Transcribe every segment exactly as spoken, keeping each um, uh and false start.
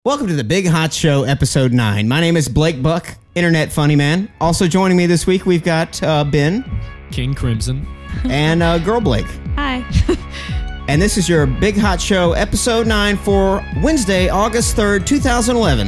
Welcome to the Big Hot Show, episode nine. My name is Blake Buck, internet funny man. Also joining me this week, we've got uh, Ben. King Crimson. And uh, Girl Blake. Hi. And this is your Big Hot Show, episode nine for Wednesday, August third, twenty eleven.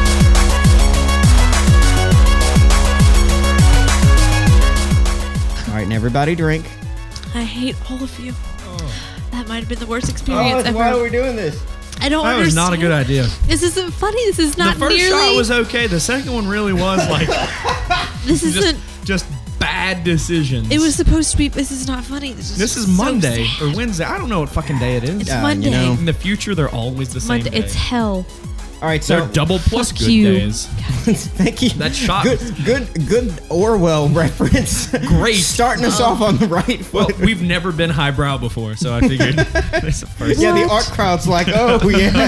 All right, and everybody drink. I hate all of you. Oh. That might have been the worst experience oh, ever. Why are we doing this? I don't that understand. was not a good idea. This isn't funny. This is not The first nearly... shot was okay. The second one really was like... this isn't... Just, just bad decisions. It was supposed to be... This is not funny. This is, This is so Monday sad. or Wednesday. I don't know what fucking day it is. It's Uh, Monday. you know. In the future, they're always the same Monday. day. It's hell. All right, so... They're double plus Fuck good you. days. Thank you. That shot. Good, good, good Orwell reference. Great. Starting us off on the right Well, foot. we've never been highbrow before, so I figured it's the first. Yeah, the What? art crowd's like, oh,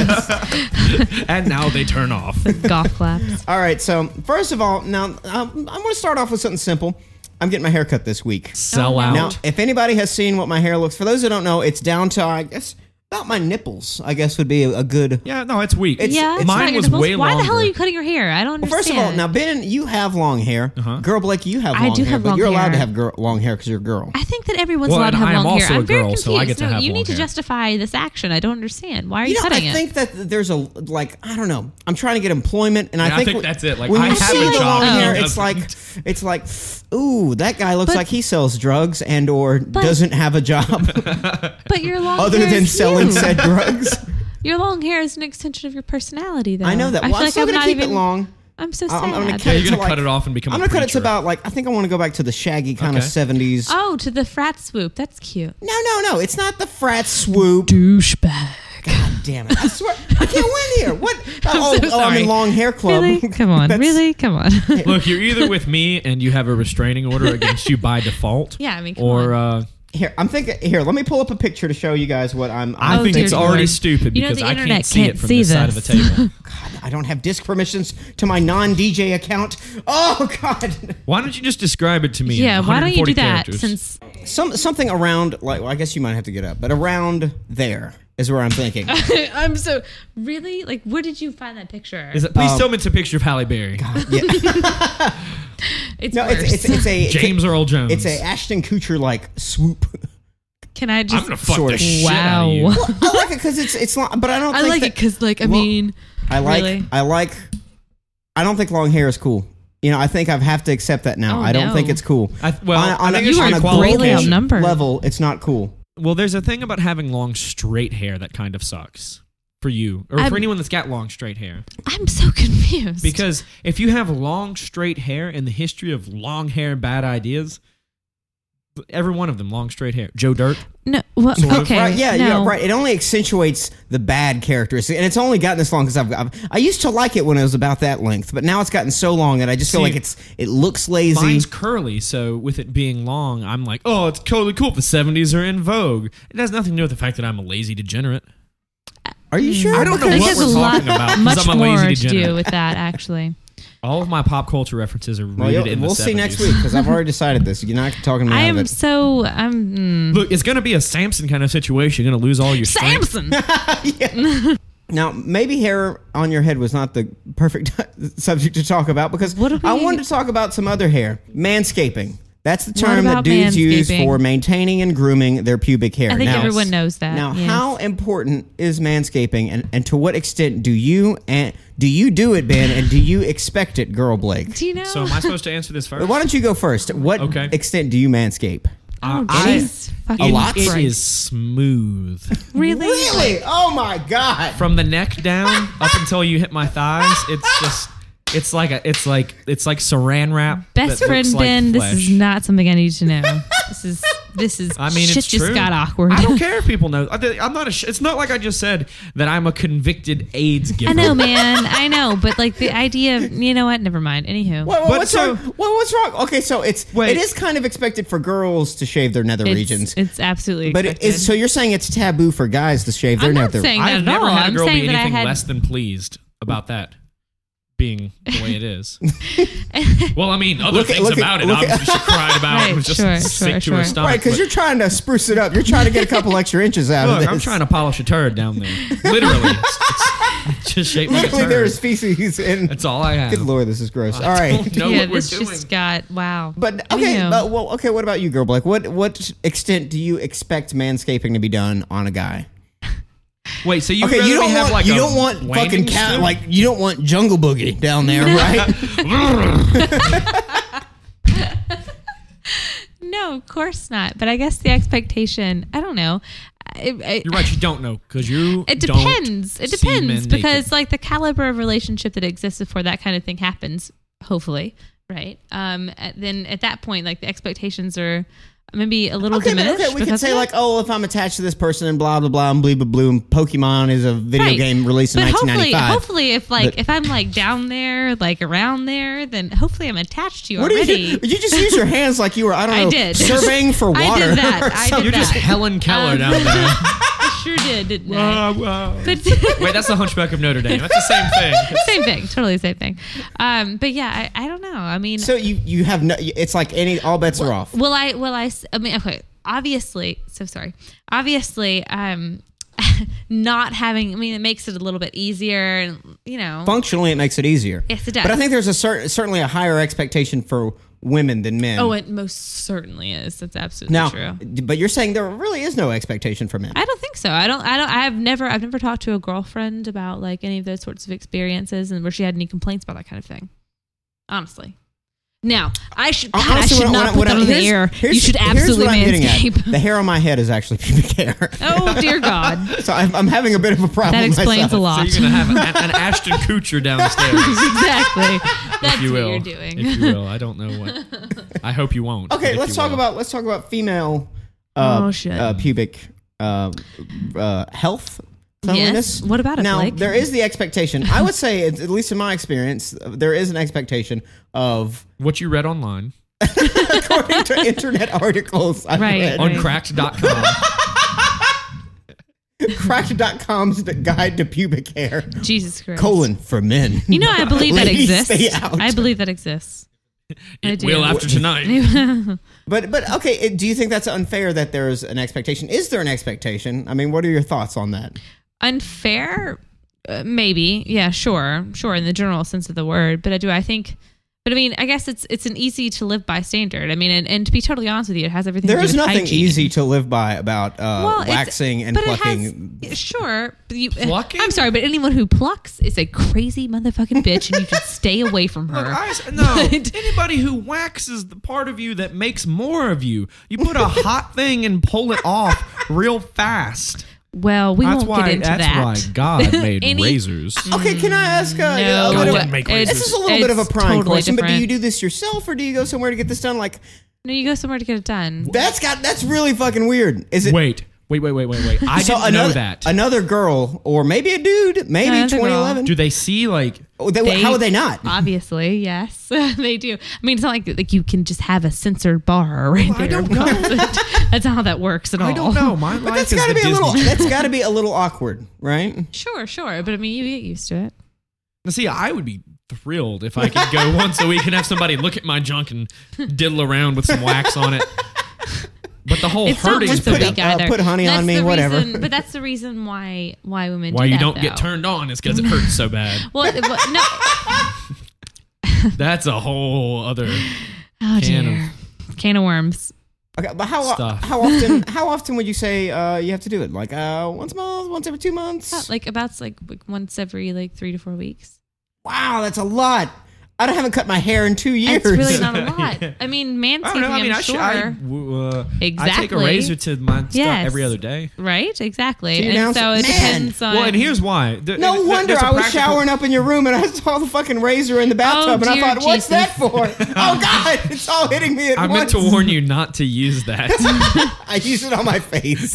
yes. And now they turn off. Golf claps. All right, so first of all, now um, I'm going to start off with something simple. I'm getting my hair cut this week. Sell Oh, out. Now, if anybody has seen what my hair looks, for those who don't know, it's down to, I guess, about my nipples, I guess would be a, a good... Yeah, no, it's weak. It's- yeah, it's- mine not was your nipples. way Why the hell longer. are you cutting your hair? I don't Well, understand. first of all, now, Ben, you have long hair. Uh-huh. Girl, Blake, you have I long do hair, have but long you're allowed hair. to have girl, long hair because you're a girl. I think that everyone's Well, allowed to and have I am long hair. also a I'm very girl, confused. so I get to no, have you long need to hair. justify this action. I don't understand. Why are you, You know, cutting I it? think that there's a, like, I don't know. I'm trying to get employment, and Yeah, I I think, think that's it. Like, when I you have see a the job, long he hair, doesn't. it's like, it's like, ooh, that guy looks But- like he sells drugs and or doesn't have a job But your long other hair than is selling you. said drugs. Your long hair is an extension of your personality, though. I know that. I Well, feel I'm like still I'm gonna not keep even. it long. I'm so I'm- sad. I'm gonna Yeah, cut you're it to, gonna like- cut it off and become I'm a gonna cut it to preacher. about like I think I want to go back to the shaggy kind of Okay. seventies. Oh, to the frat swoop. That's cute. No, no, no. It's not the frat swoop. Douchebag. God damn it! I swear I can't win here. What? Oh, so oh, I'm in sorry. long hair club. Really? Come on. That's- Really? Come on. Look, you're either with me and you have a restraining order against you by default. Yeah, I mean, come or on. uh, Here, I'm thinking. Here, let me pull up a picture to show you guys what I'm. I Oh, think dear it's Lord. already stupid You know, because the I internet can't see can't it from see this side of the this. table. God, I don't have disc permissions to my non-D J account. Oh God! Why don't you just describe it to me? in Yeah, why don't you do one hundred forty that? characters? Since Some something around like well, I guess you might have to get up, but around there is where I'm thinking. I'm so really like, where did you find that picture? Is it, please Um, tell me it's a picture of Halle Berry. Yeah. It's No, worse. it's, it's it's a James Earl Jones. It's a Ashton Kutcher like swoop. Can I I'm just? gonna fuck Sorta. the shit out Wow. of you. Well, I like it because it's it's long, but I don't. I think like that, it because, like, I well, mean, I like really? I like. I don't think long hair is cool. You know, I think I have to accept that now. Oh, I don't no. think it's cool. I, well, on, on I a, think You on are a qualification. greatly global outnumbered. level, it's not cool. Well, there's a thing about having long straight hair that kind of sucks for you or I'm- for anyone that's got long straight hair. I'm so confused. Because if you have long straight hair in the history of long hair and bad ideas, every one of them long straight hair. Joe Dirt. no, well, Sort of. okay, Right, yeah, no. yeah, right. It only accentuates the bad characteristics, and it's only gotten this long because I've, I've I used to like it when it was about that length, but now it's gotten so long that I just feel See, like it's it looks lazy. Mine's curly, so with it being long, I'm like, oh, it's totally cool. The seventies are in vogue. It has nothing to do with the fact that I'm a lazy degenerate. Are you sure? I don't know I think what there's we're a lot, talking about, 'cause much I'm a lazy more to degenerate. do with that, actually. All of my pop culture references are Well, rooted you'll- in the we'll see seventies. next week because I've already decided this. You're not talking me I out of am it. so I'm mm. Look, it's going to be a Samson kind of situation. You're going to lose all your strength. Samson. Now, maybe hair on your head was not the perfect subject to talk about because What do I we- wanted to talk about some other hair. Manscaping. That's the What term that about dudes use manscaping? for maintaining and grooming their pubic hair. I think now, everyone knows that. Now, yes. how important is manscaping, and, and to what extent do you and do you do it, Ben, and do you expect it, Girl Blake? do you know? So am I supposed to answer this first? Why don't you go first? What Okay. extent do you manscape? oh, I- jeez. Fucking A lot? It Christ. is smooth. really. Really? Oh my God! From the neck down up until you hit my thighs, it's just it's like a it's like it's like saran wrap. Best that friend looks like Ben, this flesh. is not something I need to know. This is this is. I mean, shit it's just true. got awkward. I don't care if people know. I- I'm not a. sh- It's not like I just said that I'm a convicted AIDS giver. I know, man. I know, but like the idea of, you know what? Never mind. Anywho, What, what- But what's so- wrong? What, what's wrong? Okay, so it's Wait. it is kind of expected for girls to shave their nether it's, regions, it's absolutely. but it expected. is, so you're saying it's taboo for guys to shave their I'm not nether. saying that I've at never all. had a I'm girl saying be that I anything had. less than pleased about that. being the way it is. Well, I mean, other Look at- things look at- about it, look at- obviously, she cried about Right, it. Was just sure, sick sure, to sure. her stomach. Right, because but- you're trying to spruce it up. You're trying to get a couple extra inches out Look, of this. I'm trying to polish a turd down there. Literally. It's, it's just shaped like a Literally, turd. there is feces in. That's all I have. Good lord, this is gross. I All right. don't know yeah, what we're this doing. just got wow. But okay, Anyhow. but, well, okay. What about you, girl? Blake? What what extent do you expect manscaping to be done on a guy? Wait, so you Okay, really you don't have want like you a don't want fucking landing cat strip? like you don't want Jungle Boogie down there, right? No, of course not. But I guess the expectation, I don't know. It, it, You're right. You don't know because you. it don't depends. It see men depends because naked. like the caliber of relationship that exists before that kind of thing happens, hopefully, right? Um, at- then at that point, like the expectations are maybe a little Okay, but diminished. okay, we could because say of like, that. oh, if I'm attached to this person and blah blah blah and blah blah blah, and Pokemon is a video Right. game released in But nineteen hopefully, ninety-five. hopefully, if like But- if I'm like down there, like around there, then hopefully I'm attached to you What do already. you do? You just use your hands like you were, I don't I know, did. surveying for water. I did that. or I did something. You're just that. Helen Keller Um, down there. I sure did, didn't I? Wow, wow. But Wait, that's the Hunchback of Notre Dame. That's the same thing. same thing, totally the same thing. Um, but yeah, I, I don't know. I mean, So you you have no. It's like any all bets are off. will I? Will I? s- I mean, okay. Obviously, so sorry. Obviously, um, not having. I mean, it makes it a little bit easier, and you know. Functionally, it makes it easier. Yes, it does. But I think there's a cer- certainly a higher expectation for women than men. Oh, it most certainly is. That's absolutely now, true. but you're saying there really is no expectation for men. I don't think so. I don't. I don't. I've never. I've never talked to a girlfriend about like any of those sorts of experiences and where she had any complaints about that kind of thing. Honestly. Now, I should. God, Honestly, I should when not when put that on the here's- air. here's- You should here's absolutely what I'm getting at. manscape. The hair on my head is actually pubic hair. Oh dear God, So I'm, I'm having a bit of a problem. that explains myself. a lot. So you're gonna have an, an Ashton Kutcher downstairs, exactly. That's if you what will. you're doing. If you will, I don't know what. I hope you won't. Okay, if let's you talk will. about let's talk about female uh, Oh, shit. uh, pubic uh, uh, health. Cleanliness. Yes. What about it, Now, Blake? there is the expectation. I would say, at at least in my experience, there is an expectation of, what you read online according to internet articles I've Right. read, on cracked dot com. cracked dot com's guide to pubic hair, Jesus Christ. colon, for men. You know, I believe that Ladies, exists. stay out. I believe that exists. I It do. will after tonight. But, but okay, it- do you think that's unfair that there's an expectation? Is there an expectation? I mean, what are your thoughts on that? Unfair, uh, maybe. Yeah, sure, sure. In the general sense of the word, but I do. I think. But I mean, I guess it's it's an easy to live by standard. I mean, and, and to be totally honest with you, it has everything. There to do is with nothing hygiene. easy to live by about uh, Well, it's- waxing and but it plucking. has- sure, but you, Plucking? I'm sorry, but anyone who plucks is a crazy motherfucking bitch, and you should stay away from her. Look, I, no, anybody who waxes the part of you that makes more of you, you put a hot thing and pull it off real fast. Well, we That's won't why. get into That's that. why God made Any- razors. Okay, can I ask uh, No, a God little, didn't make razors. this is a little bit of a it's prying totally question, but do different. you do this yourself or do you go somewhere to get this done? Like No, you go somewhere to get it done. that's got that's really fucking weird. Is it? Wait, wait, wait, wait, wait, wait. I so didn't another, know that. Another girl, or maybe a dude, maybe Another girl. twenty eleven. Do they see like? Oh, they- They- how would they not? Obviously, yes, they do. I mean, it's not like like you can just have a censored bar right Well, I there. don't know. That's not how that works at all. I don't know. My But life that's is got to the be a little. Disney. That's got to be a little awkward, right? Sure, sure, but I mean, you get used to it. Now, see, I would be thrilled if I could go once a week and have somebody look at my junk and diddle around with some wax on it. But the whole It's not hurting once a put thing, week uh, either. put honey on That's me, the whatever. reason- but that's the reason why why women why do you that, don't get though. turned on is because it hurts so bad. Well, it- well, no. That's a whole other. Oh Can dear, can of worms. Okay, but how Stuff. how often how often would you say uh, you have to do it? Like uh, once a month, once every two months? About, like about like, like once every like three to four weeks. Wow, that's a lot. I don't haven't cut my hair in two years. It's really not a lot. I mean, manscaping. I don't know. I mean, I'm I, sure. should, I, w- uh, I take a Exactly. razor to my stuff Yes. every other day. Right? Exactly. So you and now- so it Man. depends on. Well, and here's why. There- No there- wonder there's a I was practical- showering up in your room and I saw the fucking razor in the bathtub and I dear thought, what's Jesus. that for? Oh God, it's all hitting me at I meant once. to warn you not to use that. I use it on my face.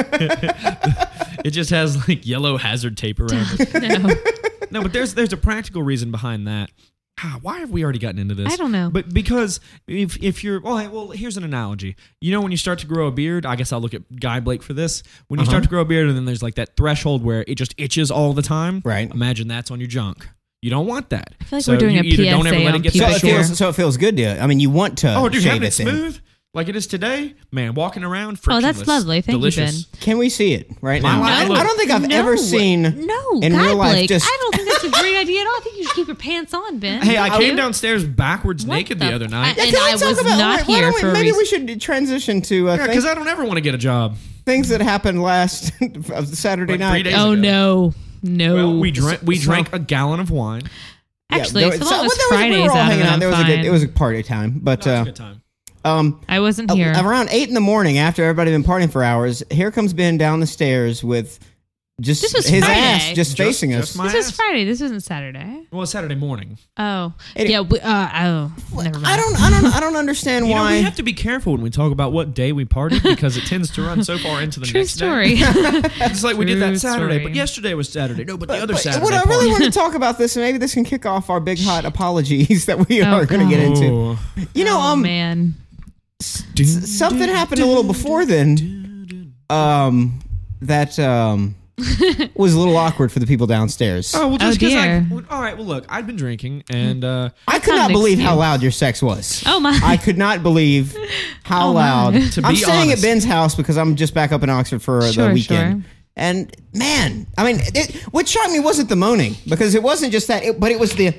It just has like yellow hazard tape around it. No. No, but there's there's a practical reason behind that. Ah, why have we already gotten into this? I don't know. But because if if you're well, hey, well, here's an analogy. You know, when you start to grow a beard, I guess I'll look at Guy Blake for this. When you Uh-huh. start to grow a beard, and then there's like that threshold where it just itches all the time. Right. Imagine that's on your junk. You don't want that. I feel like so we're doing you a either P S A don't ever let on it get So people. that it short. feels so it feels good to you. I mean, you want to Oh, dude, shave having it it thin. smooth like it is today, man. Walking around, Oh, frictionless. that's lovely. Thank delicious. you, Ben. Can we see it right My now? life- I, look. I don't think I've No. ever seen No, in God, real life. Blake, Just I don't think that's a great idea at all. I think you should keep your pants on, Ben. Hey, I You? came downstairs backwards What naked the, the- other night. I- Yeah, and can we I talk was about, not why here don't we- for a maybe we reason. should transition to uh, Yeah, things, because I don't ever want to get a job. things that happened last of Saturday Like night. three days Oh ago. no, no. Well, we drank we So- drank a gallon of wine. Yeah, Actually, there so was- long well, as there was- we Friday's were all out of hanging it, out. I'm There was a good, fine. it was a party time, but That was uh, a good time. um, I wasn't a- here. around eight in the morning, after everybody had been partying for hours, here comes Ben down the stairs with just This was his Friday. ass just, Just- facing just us. my- This was ass. Friday. This wasn't Saturday. Well, it's Saturday morning. Oh, It- yeah. We, uh, oh, never mind. I don't, I don't, I don't understand You know, why. we have to be careful when we talk about what day we partied because it tends to run so far into the True next story. day. It's like we did True that Saturday, story. but yesterday was Saturday. No, but, the other But Saturday. what I really party. want to talk about this, and maybe this can kick off our big hot apologies that we Oh, are going to get into. Oh. You know, oh um, man. s- something happened a little before then. Um, that um was a little awkward for the people downstairs. Oh well, just Oh, because I. dear. well, All right, well look, I'd been drinking and uh, I could not not an believe how excuse. loud your sex was. Oh, my. I could not believe how Oh, my. loud. To I'm be staying honest. at Ben's house because I'm just back up in Oxford for Sure, the weekend. sure. And man, I mean, it, what shocked me wasn't the moaning because it wasn't just that, it, but it was the.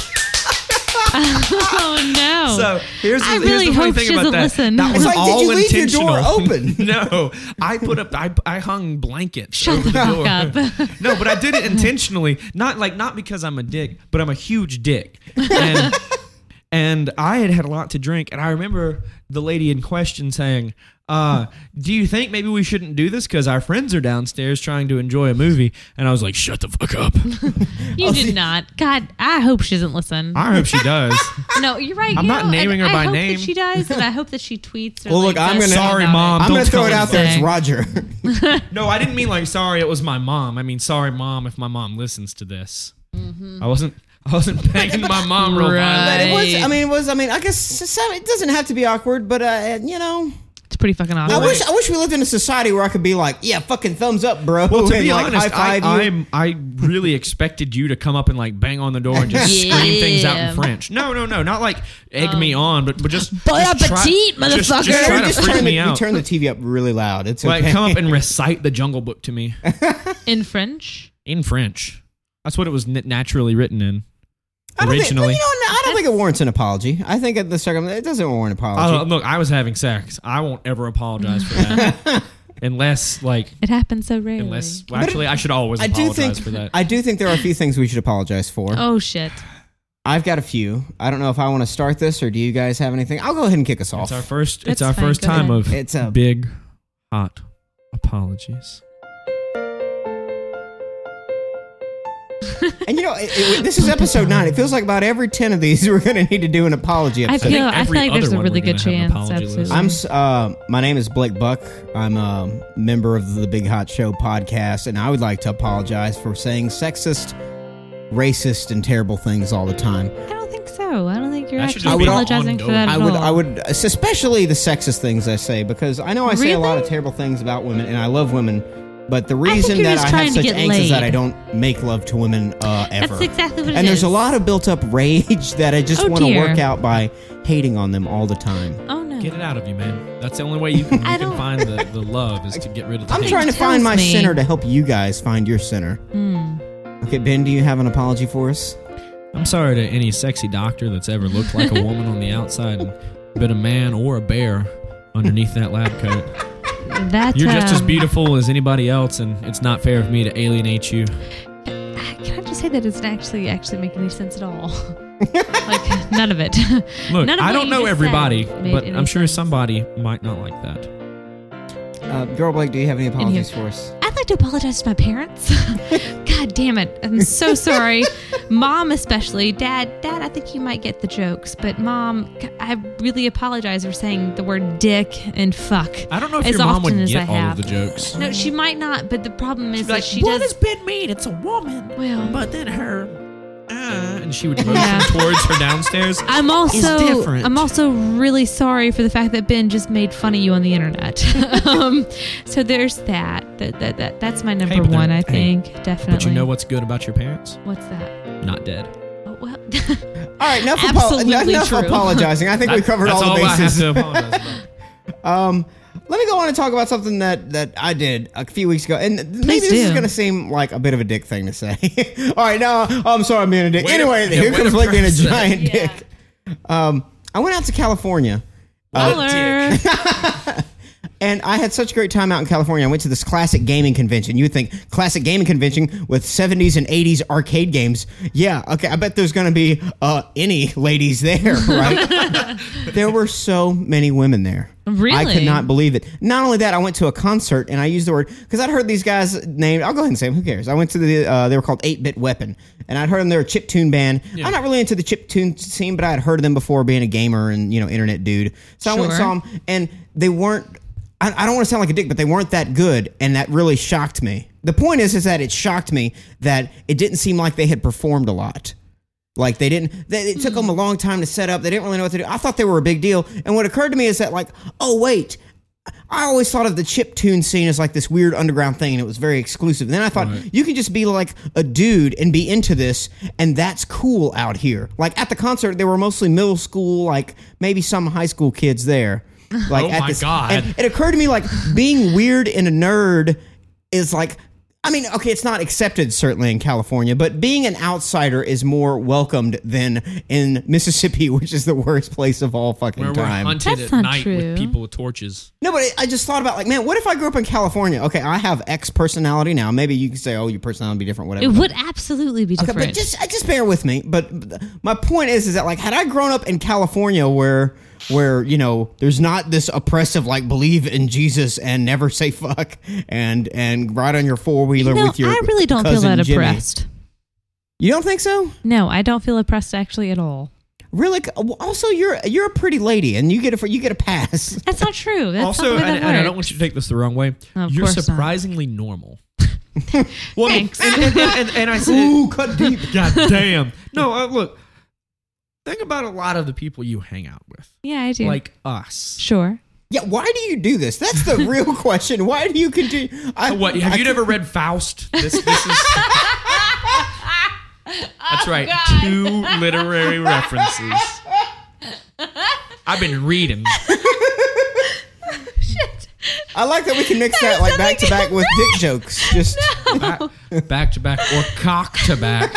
Oh no. So here's the, I here's really the funny hope thing she about doesn't that. listen. That was It's like, did all you leave your intentional. door open? No, I put up. I, I hung blankets Shut over the the fuck door. up. No, but I did it intentionally. Not like not because I'm a dick, but I'm a huge dick. And and I had had a lot to drink, and I remember the lady in question saying, uh, do you think maybe we shouldn't do this because our friends are downstairs trying to enjoy a movie? And I was like, shut the fuck up. You did not. God, I hope she doesn't listen. I hope she does. No, you're right. I'm you not know, naming and her by I hope name. That she does, and I hope that she tweets. Or Well, look, like, I'm does gonna- something Sorry, about Mom. it. I'm going to Don't throw it tell out there. It's anything. Roger. No, I didn't mean like sorry. It was my mom. I mean sorry, mom. If my mom listens to this, I wasn't. I wasn't banging my mom real Right. But violent. it was, Right. I mean, it was, I mean, I guess so- it doesn't have to be awkward, but, uh, you know, It's pretty fucking I awkward. wish I wish we lived in a society where I could be like, yeah, fucking thumbs up, bro. Well, to and, be like, honest, I, high-five you. I'm, I really expected you to come up and like bang on the door and just Yeah. scream things out in French. No, no, no, not like egg me on, but but just Bon just try- appetit, just- motherfucker. Just, try to just freak turn me the, out. We turn the T V up really loud. It's Like okay. come up and recite the Jungle Book to me In French. in French. That's what it was n- naturally written in I don't think, originally. you know, I don't think it warrants an apology. I think at the circum, it doesn't warrant an apology. Oh, look, I was having sex. I won't ever apologize for that, unless like It happens so rarely. unless well, actually I should always I do apologize think for that. I do think there are a few things we should apologize for. Oh shit. I've got a few. I don't know if I want to start this or do you guys have anything? I'll go ahead and kick us off. It's our first. That's it's our fine, first go time ahead. of It's a- big, hot apologies. And you know, it, it, this is episode nine. It feels like about every ten of these we're going to need to do an apology I episode. feel. think I, every feel like there's other a one really we're good gonna have an chance. apology list. Absolutely. I'm. s- Uh, my name is Blake Buck. I'm a member of the Big Hot Show podcast, and I would like to apologize for saying sexist, racist, and terrible things all the time. I don't think so. I don't think you're That should actually just be apologizing for ongoing. that I at would, all. I would, especially the sexist things I say, because I know I say a lot of Really? terrible things about women, and I love women. But the think reason you're that just I trying have to such get angst is that laid. I don't make love to women uh, ever. That's exactly what it is. and there's a lot of built-up rage that I just Oh, want to dear. work out by hating on them all the time. Oh no. Get it out of you, man. That's the only way you can, you I can don't- find the, the love is to get rid of the I'm hate. trying to tells find my me- sinner to help you guys find your sinner. Hmm. Okay, Ben, do you have an apology for us? I'm sorry to any sexy doctor that's ever looked like a woman on the outside and been a man or a bear underneath that lab coat. That, You're just as um, beautiful as anybody else, and it's not fair of me to alienate you. Can I just say that it doesn't actually actually make any sense at all? Like none of it. Look, None of I what don't you know just everybody, said made but any I'm sure sense. somebody might not like that. Uh, Girl Blake, do you have any apologies for us? I'd like to apologize to my parents. God damn it. I'm so sorry. Mom especially. Dad, Dad, I think you might get the jokes. But Mom, I really apologize for saying the word dick and fuck. I don't know if as your mom often would as get I all have. of the jokes. No, she might not, but the problem is that Like, she what does. does Ben mean? It's a woman. Well, But then her, uh, and she would motion Yeah. towards her downstairs. I'm also different. I'm also really sorry for the fact that Ben just made fun of you on the internet. um, so there's that. That, that that that's my number Hey, but one. they're- I hey, think definitely. But you know what's good about your parents? What's that? not dead. Oh, well, All right, enough, apo- Absolutely enough true. apologizing. I think we That- covered that's all the I have bases. to apologize about. Um, let me go on and talk about something that, that I did a few weeks ago. And maybe this do. is going to seem like a bit of a dick thing to say. All right, no, I'm sorry I'm being a dick. Way to- anyway, yeah, here way comes to Blake being a press that. giant Yeah. dick. Um, I went out to California. Uh, Baller. And I had such a great time out in California. I went to this classic gaming convention. You would think classic gaming convention with seventies and eighties arcade games. Yeah, okay. I bet there's going to be uh, any ladies there, right? There were so many women there. Really? I could not believe it. Not only that, I went to a concert and I used the word because I'd heard these guys named. I'll go ahead and say them. Who cares? I went to the. Uh, they were called eight bit Weapon, and I'd heard them. They're a chiptune band. Yeah. I'm not really into the chiptune scene, but I had heard of them before, being a gamer and you know internet dude. So I went and Sure. saw them, and they weren't. I, I don't want to sound like a dick, but they weren't that good, and that really shocked me. The point is, is that it shocked me that it didn't seem like they had performed a lot. Like they didn't. They, it took them a long time to set up. They didn't really know what to do. I thought they were a big deal, and what occurred to me is that like, oh wait. I always thought of the chiptune scene as like this weird underground thing, and it was very exclusive. And then I thought Right. you can just be like a dude and be into this, and that's cool out here. Like at the concert, there were mostly middle school, like maybe some high school kids there. Like Oh at my this, God. And it occurred to me like being weird and a nerd is like. I mean, okay, it's not accepted certainly in California, but being an outsider is more welcomed than in Mississippi, which is the worst place of all fucking Where we're time. hunted That's at not night true. with people with torches. No, but I just thought about like, man, what if I grew up in California? Okay, I have X personality now. Maybe you can say, oh, your personality would be different, whatever. It would absolutely be Okay, different. but just just bear with me. But but my point is, is that like, had I grown up in California, where where you know there's not this oppressive like believe in Jesus and never say fuck and and ride on your four wheeler no, with your I really don't feel cousin that Jimmy. oppressed. You don't think so? No, I don't feel oppressed actually at all. Really? Also, you're you're a pretty lady, and you get a you get a pass. That's not true. That's also, not the way and, that and I don't works. want you to take this the wrong way. Oh, of You're course not. surprisingly normal. Well, Thanks. And, and, and, and I said, Ooh, cut deep. God damn. No, uh, look. Think about a lot of the people you hang out with, Yeah, I do. like us. sure. Yeah, why do you do this? That's the real question. Why do you continue? I, What have I you can- never read Faust? This, this is. That's right. Two literary references. I've been reading. Shit. I like that we can mix that like back to back with dick jokes. Just back, back to back or cock to back,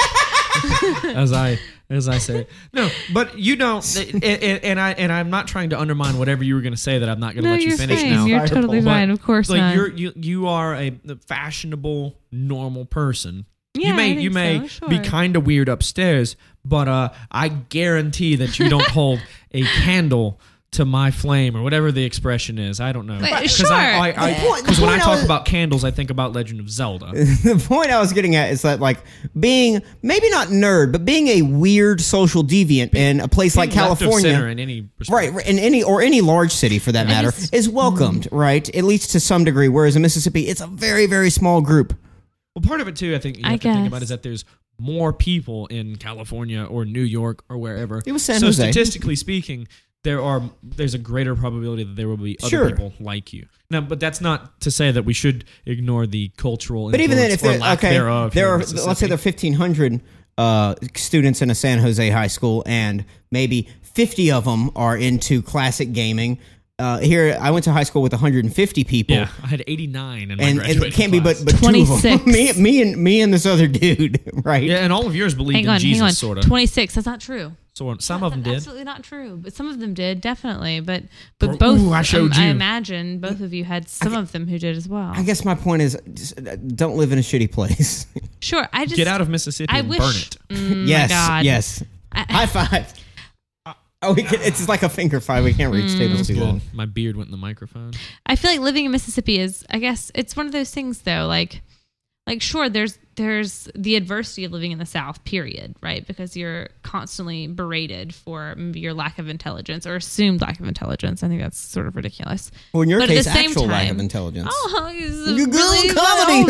as I as I say. No, but you don't. And, and, and I and I'm not trying to undermine whatever you were going to say that I'm not going to No, let you you're finish fine. now. You're totally But, fine. Of course like not. you're you you are a fashionable normal person. Yeah, you may I think you may so, be sure. kind of weird upstairs, but uh, I guarantee that you don't hold a candle to my flame or whatever the expression is. I don't know. But, Because sure. I, I, The point- because the when I point I talk was- about candles, I think about Legend of Zelda. the point I was getting at is that like being maybe not nerd, but being a weird social deviant in a place like Being left of California. center in any Right, right, in any or any large city for that matter, just- is welcomed, right? At least to some degree. Whereas in Mississippi, it's a very, very small group. Well, part of it too, I think you I have to think guess. about is that there's more people in California or New York or wherever. It was San so Jose. statistically speaking, there are there's a greater probability that there will be other Sure. people like you. Now, but that's not to say that we should ignore the cultural But even then, if influence or there, lack okay, thereof. there here are in let's say Mississippi. there are fifteen hundred uh, students in a San Jose high school, and maybe fifty of them are into classic gaming. Uh, here, I went to high school with one hundred fifty people. Yeah, I had eighty-nine in my And, and graduating it can't be class. but, but two of twenty-six. them. me, me and me and this other dude, right? Yeah, and all of yours believed Hang in on, Jesus, hang on. sort of. twenty-six. That's not true. So some of them That's did. absolutely not true. But some of them did, definitely. But but Ooh, both. I showed um, I you. imagine both of you had some of them who did as well. I guess my point is, just, uh, don't live in a shitty place. Sure. I just Get out of Mississippi I and wish. burn it. Mm, yes, my God. yes. I- High five. Oh, we can, it's like a finger five. We can't reach tables too Well, good. my beard went in the microphone. I feel like living in Mississippi is, I guess, it's one of those things though. Like, like sure, there's there's the adversity of living in the South, period, right? Because you're constantly berated for maybe your lack of intelligence or assumed lack of intelligence. I think that's sort of ridiculous. Well, in your But at case, the same actual lack time- of intelligence. Oh, he's a You good really comedy.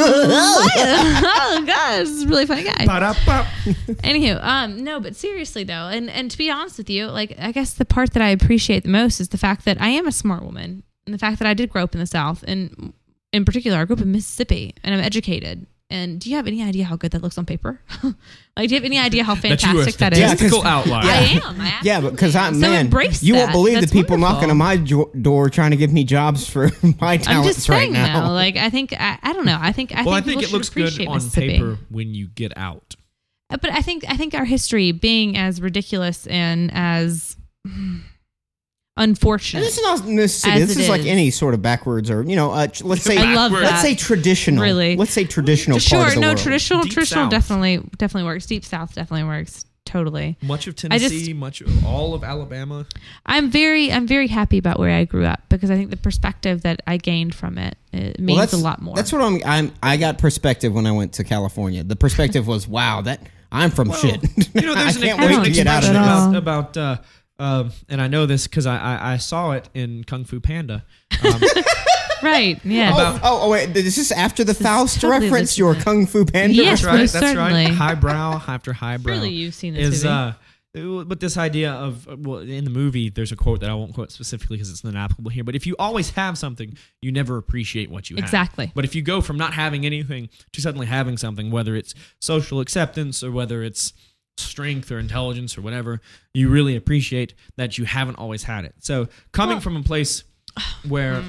Oh, God, this is a really funny guy. Ba-da-ba. Anywho, um, no, but seriously though, and and to be honest with you, like I guess the part that I appreciate the most is the fact that I am a smart woman, and the fact that I did grow up in the South, and in particular, I grew up in Mississippi, and I'm educated, And do you have any idea how good that looks on paper? Like, do you have any idea how That you are a fantastic that is? statistical outlier. I am. I Yeah, because I absolutely am. So man, embrace you won't that. believe That's the people wonderful. knocking on my jo- door trying to give me jobs for my I'm talents just right saying now. now. Like, I think I, I don't know. I think I Well, I think, think people it looks should good appreciate on Mississippi. paper when you get out. Uh, But I think I think our history being as ridiculous and as unfortunate. And this is not Mississippi. As This it is like is. any sort of backwards or you know, uh, tr- let's say I love Let's that. let's say traditional. Really. Let's say traditional part Sure, of the no, world. traditional Deep traditional South. definitely definitely works. Deep South definitely works. Totally. Much of I just- Tennessee, much of all of Alabama. I'm very I'm very happy about where I grew up because I think the perspective that I gained from it, it means Well, that's a lot more. That's what I'm. I'm. I got perspective when I went to California. The perspective was, wow, that I'm from shit. You know, there's I an, can't there's wait an to get out of expression this. this. about, about uh, uh, and I know this because I, I, I saw it in Kung Fu Panda. Um, right. Yeah. Oh, oh, oh, wait! Is this after the Faust totally reference? Your legitimate. Kung Fu Panda? Yes, that's right. most That's certainly. right. Highbrow after highbrow. Surely you've seen this is movie. uh but this idea of well in the movie there's a quote that I won't quote specifically because it's not applicable here, but if you always have something you never appreciate what you have. Exactly. But if you go from not having anything to suddenly having something, whether it's social acceptance or whether it's strength or intelligence or whatever, you really appreciate that you haven't always had it. So coming Well- from a place where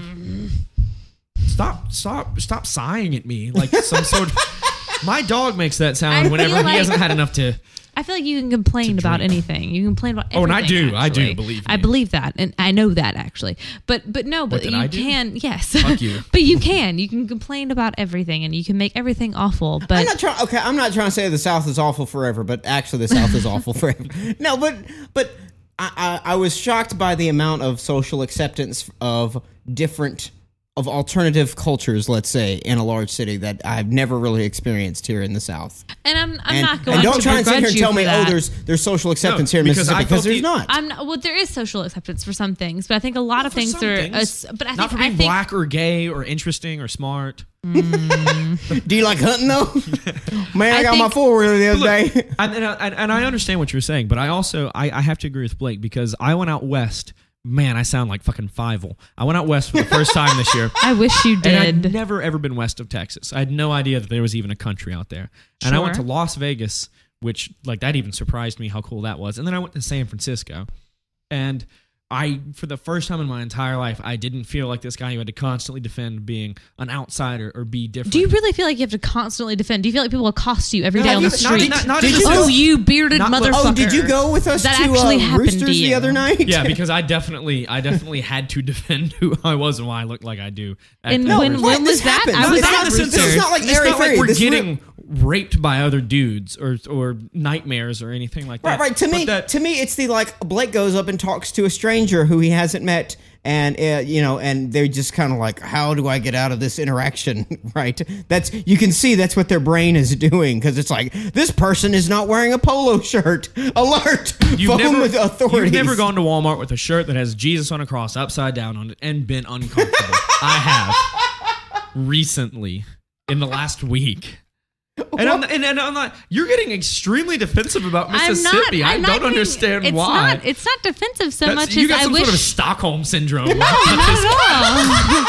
stop stop stop sighing at me like some sort of my dog makes that I sound feel whenever like- he hasn't had enough to I feel like you can complain about drink. anything. You can complain about Oh, everything. and I do. I do, actually. believe I me. believe that, and I know that actually. But but no, but did you I do? can. Yes. Fuck you. But you can. You can complain about everything, and you can make everything awful. But I'm not trying. Okay, I'm not trying to say the South is awful forever, but actually, the South is awful forever. No, but but I, I I was shocked by the amount of social acceptance of different of alternative cultures, let's say, in a large city that I've never really experienced here in the South. and I'm I'm And, not going and don't to try and sit here begrudge and you tell for me, that. oh, there's there's social acceptance No, here in because I Mississippi, because felt there's the- not. I'm not, well, there is social acceptance for some things, but I think a lot of For things some are. things. Uh, but I not think for I being think black or gay or interesting or smart. Do you like hunting though? Man, I, I got my think- four wheeler the other Look, day. and, and, I- and I understand what you're saying, but I also I, I have to agree with Blake because I went out west. Man, I sound like fucking Fievel. I went out west for the first time this year. I wish you And I'd did. never ever been west of Texas. I had no idea that there was even a country out there. And I went to Sure. Las Vegas, which like that even surprised me how cool that was. And then I went to San Francisco. And I, for the first time in my entire life, I didn't feel like this guy who had to constantly defend being an outsider or be different. Do you really feel like you have to constantly defend? Do you feel like people accost you every day on the Not- street? not- not Did just you this- oh, you bearded Not- motherfucker! Oh, did you go with us That to actually uh, happened to Roosters the you. other night? Yeah, because I definitely, I definitely had to defend who I was and why I looked like I do. at And the No, when- Roosters. what? when This was that? happened. I No, was it's at not- Roosters. This is not like it's Airy not like Fairy. we're This is getting raped by other dudes or or nightmares or anything like Right, that. right. To But me, that, to me, it's the like Blake goes up and talks to a stranger who he hasn't met, and uh, you know, and they're just kind of like, "How do I get out of this interaction?" Right? That's you can see that's what their brain is doing because it's like this person is not wearing a polo shirt. Alert! you've Phone never, with authorities. you've never gone to Walmart with a shirt that has Jesus on a cross upside down on it and been uncomfortable. I have recently in the last week. And I'm, and, and I'm not. You're getting extremely defensive about I'm not. Mississippi. I I'm don't not getting- understand it's why. Not, it's not defensive so That's- much you as got I some wish. sort of Stockholm syndrome. no, not at all.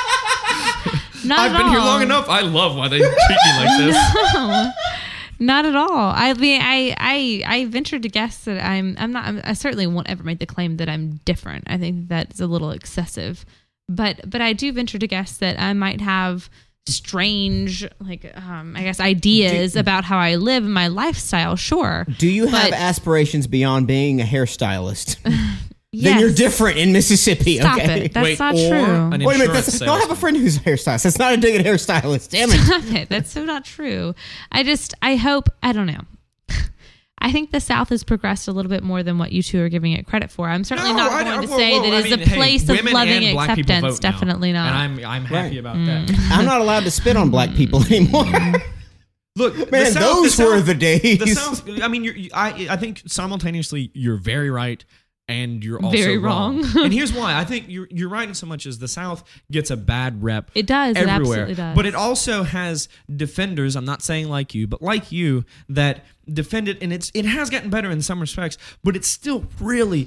Not I've at been here all. long enough. I love why they treat me like this. No, not at all. I mean, I, I, I ventured to guess that I'm, I'm not. I'm, I certainly won't ever make the claim that I'm different. I think that's a little excessive, but, but I do venture to guess that I might have strange, like, um, I guess, ideas about how I live and my lifestyle. Sure. Do you have But- aspirations beyond being a hairstylist? Yes. Then you're different in Mississippi. Stop okay? it. That's Wait, not or true. an Wait a minute. insurance That's, no, I have a salesman. friend who's a hairstylist. That's not a dig at hairstylist. Damn it. Stop it. That's so not true. I just, I hope, I don't know. I think the South has progressed a little bit more than what you two are giving it credit for. I'm certainly No, not I- going to whoa, say whoa, that I it's mean, a hey, place of women loving and black people acceptance. vote now. Definitely not. And I'm I'm happy Right. about Mm. that. I'm not allowed to spit on black people anymore. Look, the Man, South- those the were South- the days. The South, I mean, you're, you- I I think simultaneously you're very right and you're also Very wrong. wrong. And here's why: I think you're you're right in so much as the South gets a bad rep. It does. It everywhere, absolutely does. but it also has defenders. I'm not saying like you, but like you that defend it, and it's it has gotten better in some respects, but it's still really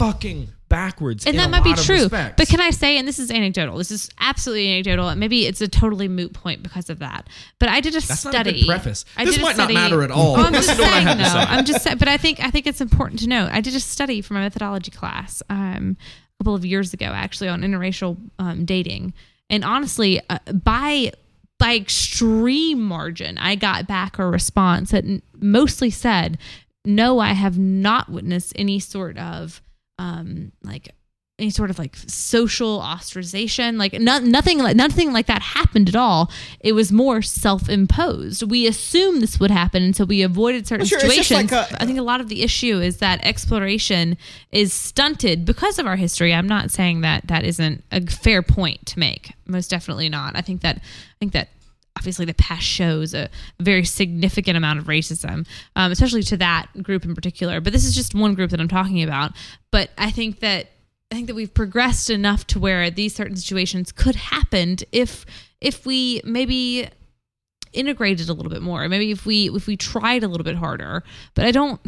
fucking backwards. And in that a might be lot of true. respects. But can I say, and this is anecdotal, this is absolutely anecdotal, and maybe it's a totally moot point because of that. But I did a That's study. not a good preface. I This did a might not study- matter at all. Oh, I'm Listen just to what I saying, have to though. say. I'm just saying, but I think I think it's important to note. I did a study from a methodology class um, a couple of years ago, actually, on interracial um, dating, and honestly, uh, by by extreme margin, I got back a response that n- mostly said, "No, I have not witnessed any sort of um, like." any sort of like social ostracization, like no, nothing like nothing like that happened at all. It was more self-imposed. We assumed this would happen, and so we avoided certain Well, sure, it's just situations. like a- I think a lot of the issue is that exploration is stunted because of our history. I'm not saying that that isn't a fair point to make. Most definitely not. I think that I think that obviously the past shows a very significant amount of racism, um, especially to that group in particular. But this is just one group that I'm talking about. But I think that I think that we've progressed enough to where these certain situations could happen if if we maybe integrated a little bit more. Maybe if we if we tried a little bit harder. But I don't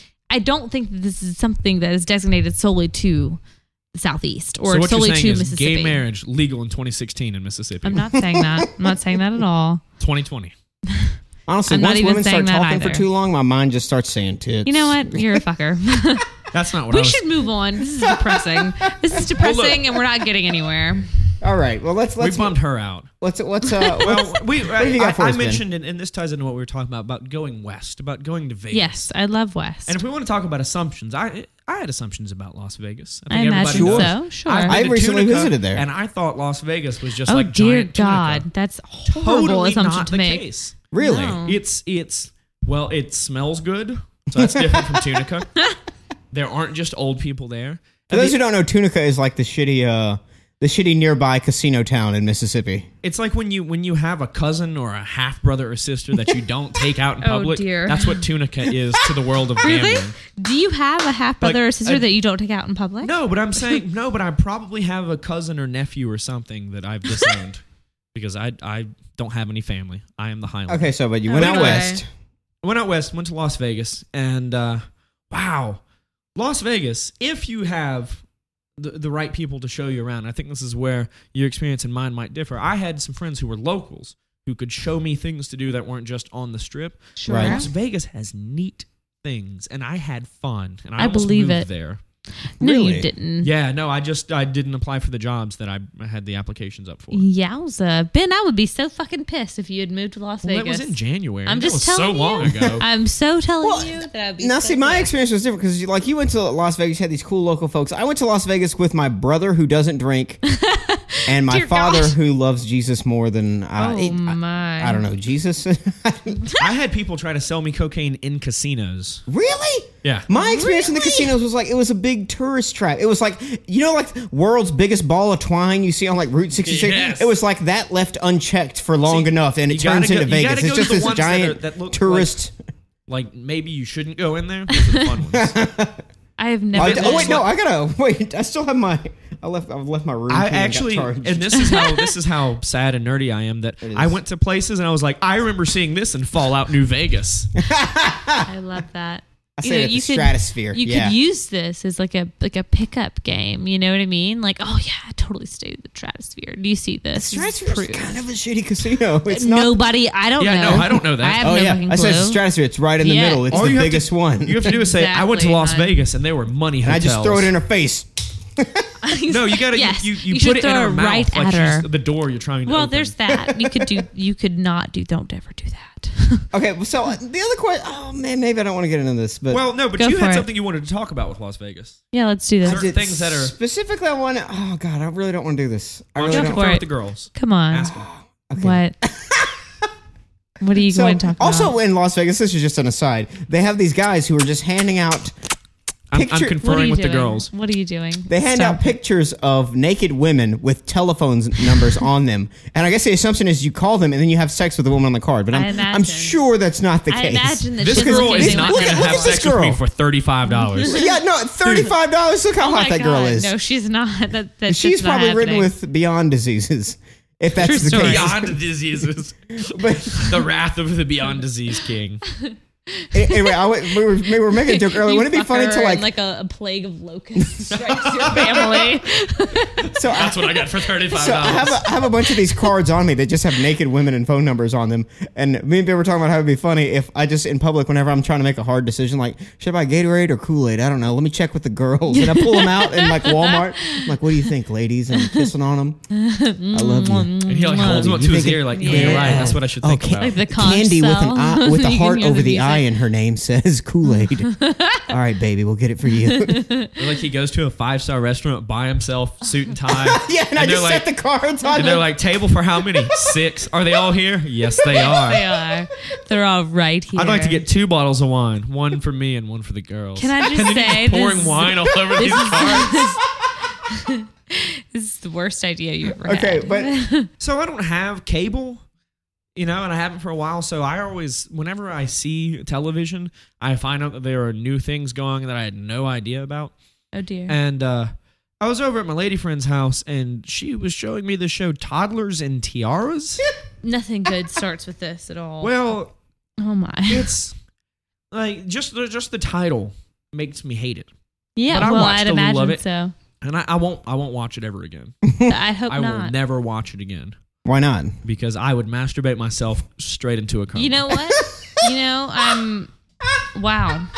I don't think that this is something that is designated solely to the Southeast or so what solely you're to saying is Mississippi. gay marriage legal in twenty sixteen in Mississippi. I'm not saying that. I'm not saying that at all. twenty twenty. Honestly, I'm not once even women saying start that talking for either. too long, my mind just starts saying tits. You know what? You're a fucker. That's not what we I was. should move on. This is depressing. This is depressing, and we're not getting anywhere. All right. Well, let's We let's bummed her out. let's let's uh. Well, let's- we, what have you got I, for I us, Ben? mentioned, and, and this ties into what we were talking about, about going west, about going to Vegas. Yes, I love West. And if we want to talk about assumptions, I I had assumptions about Las Vegas. I everybody imagine does. so. Sure. I've been I to recently Tunica, visited there. and I thought Las Vegas was just oh like dear giant Tunica. God, that's a horrible Totally assumption not to the make. case. Really? No. It's it's well, it smells good, so that's different from Tunica. There aren't just old people there. For those who don't know, Tunica is like the shitty uh the shitty nearby casino town in Mississippi. It's like when you when you have a cousin or a half brother or sister that you don't take out in Oh, public. dear. That's what Tunica is to the world of Really? gambling. Do you have a half brother Like, or sister a- that you don't take out in public? No, but I'm saying no, but I probably have a cousin or nephew or something that I've disowned because I I don't have any family. I am the Highlander. Okay, so but you went out Okay. west. I went out west, went to Las Vegas, and uh, wow, Las Vegas. If you have the, the right people to show you around, I think this is where your experience and mine might differ. I had some friends who were locals who could show me things to do that weren't just on the strip. Sure. Right. Las Vegas has neat things, and I had fun, and I, I almost believe moved it. there. No, Really? you didn't. Yeah, no, I just I didn't apply for the jobs that I I had the applications up for. Yowza. Ben, I would be so fucking pissed if you had moved to Las Well, that Vegas. was in January. I'm That just was so telling long you. ago. I'm so telling Well, you that I'd be Now, so see, my pissed. experience was different because, like, you went to Las Vegas, you had these cool local folks. I went to Las Vegas with my brother who doesn't drink, and my Dear father gosh. who loves Jesus more than uh, Oh, it- I- my. I, don't know Jesus. I had people try to sell me cocaine in casinos. Really? Yeah. My experience in the casinos was like it was a big tourist trap. It was like, you know, like world's biggest ball of twine you see on like Route sixty-six. Yes. It was like that left unchecked for long See, enough, and you it turns gotta into go- you Vegas. gotta It's go just to the this ones that are- giant that look tourist. Like maybe you shouldn't go in there. Those are the fun ones. I have Oh, never. I- it oh been. wait, no, I gotta wait. I still have my. I left. I left my room. I key and got actually, charged. and this is how this is how sad and nerdy I am that It I is. went to places and I was like, I remember seeing this in Fallout New Vegas. I love that. I You say know, it's you the could- stratosphere. You yeah. could use this as like a like a pickup game. You know what I mean? Like, oh yeah, I totally stayed at the Stratosphere. Do you see this? Stratosphere is Proof. kind of a shitty casino. It's not. Nobody. I don't Yeah, know. no, I don't know that. I have Oh no yeah, fucking I said clue. Stratosphere. It's right in the Yeah. middle. It's All the you have to- biggest one. You have to do is say, I went to Exactly, Las hon. Vegas and they were money and I hotels. just throw it in her face. No, you gotta Yes, you, you, you you should put it in throw her it mouth right like at she's her. the door you're trying to Well, open. there's that. You could do. You could not do. Don't ever do that. Okay, well, so uh, the other question. Oh man, maybe I don't want to get into this, but Well, no, but Go you for had it. something you wanted to talk about with Las Vegas. Yeah, let's do this. certain things that are- specifically. I want to. Oh god, I really don't want to do this. I Why really don't you don't. for confer it. with the girls? Come on. Ask them. Okay. What? What are you So going to talk about? also in Las Vegas, this is just an aside. They have these guys who are just handing out. I'm, Picture- I'm what are conferring you with doing? the girls. What are you doing? They hand Stop out it. pictures of naked women with telephone numbers on them, and I guess the assumption is you call them and then you have sex with the woman on the card. But I I'm, imagine. I'm sure that's not the I case. imagine that This she's girl looking is at not me going Look to at- look have at this sex with me girl. for thirty-five dollars. Yeah, no, thirty-five dollars. Look how Oh hot my that girl God. is. No, she's not. That, that She's shit's not probably ridden happening. with beyond diseases, if that's True the story. case. Beyond diseases. But The wrath of the Beyond Disease King. Anyway, I, w- we, were, we were making a joke earlier. You Wouldn't it be fuck funny her to like? and, like a, a plague of locusts strikes your family? So I, That's what I got for thirty-five so I dollars. have a, I have a bunch of these cards on me that just have naked women and phone numbers on them. And me and Bill were talking about how it'd be funny if I just in public, whenever I'm trying to make a hard decision, like should I buy Gatorade or Kool-Aid? I don't know. Let me check with the girls, and I pull them out in like Walmart. I'm like, what do you think, ladies? And I'm kissing on them. I love you. And he like holds him up to You his think ear, it- like, yeah, you're right. That's what I should think Okay. about. Like the conch Candy with an cell. eye, with a You heart can hear over the music. eye in her name says Kool-Aid. All right, baby, we'll get it for you. Or like he goes to a five star restaurant by himself, suit and tie. Yeah, and, I they're just like, set the cards on. and they're like, table for how many? Six. Are they all here? Yes, they are. They are. They're all right here. I'd like to get two bottles of wine, one for me and one for the girls. Can I just and then say he's pouring this- wine all over these cards. This is the worst idea you ever okay, had. but So I don't have cable, you know, and I haven't for a while. So I always, whenever I see television, I find out that there are new things going that I had no idea about. Oh dear. And uh, I was over at my lady friend's house, and she was showing me the show Toddlers and Tiaras. Nothing good starts with this at all. Well, oh my. it's like just the, just the title makes me hate it, Yeah, but I well, watched I'd a little imagine of it. so. and I, I won't I won't watch it ever again. I hope I will not. never watch it again why not? because I would masturbate myself straight into a coma. You know what? you know, I'm. Wow.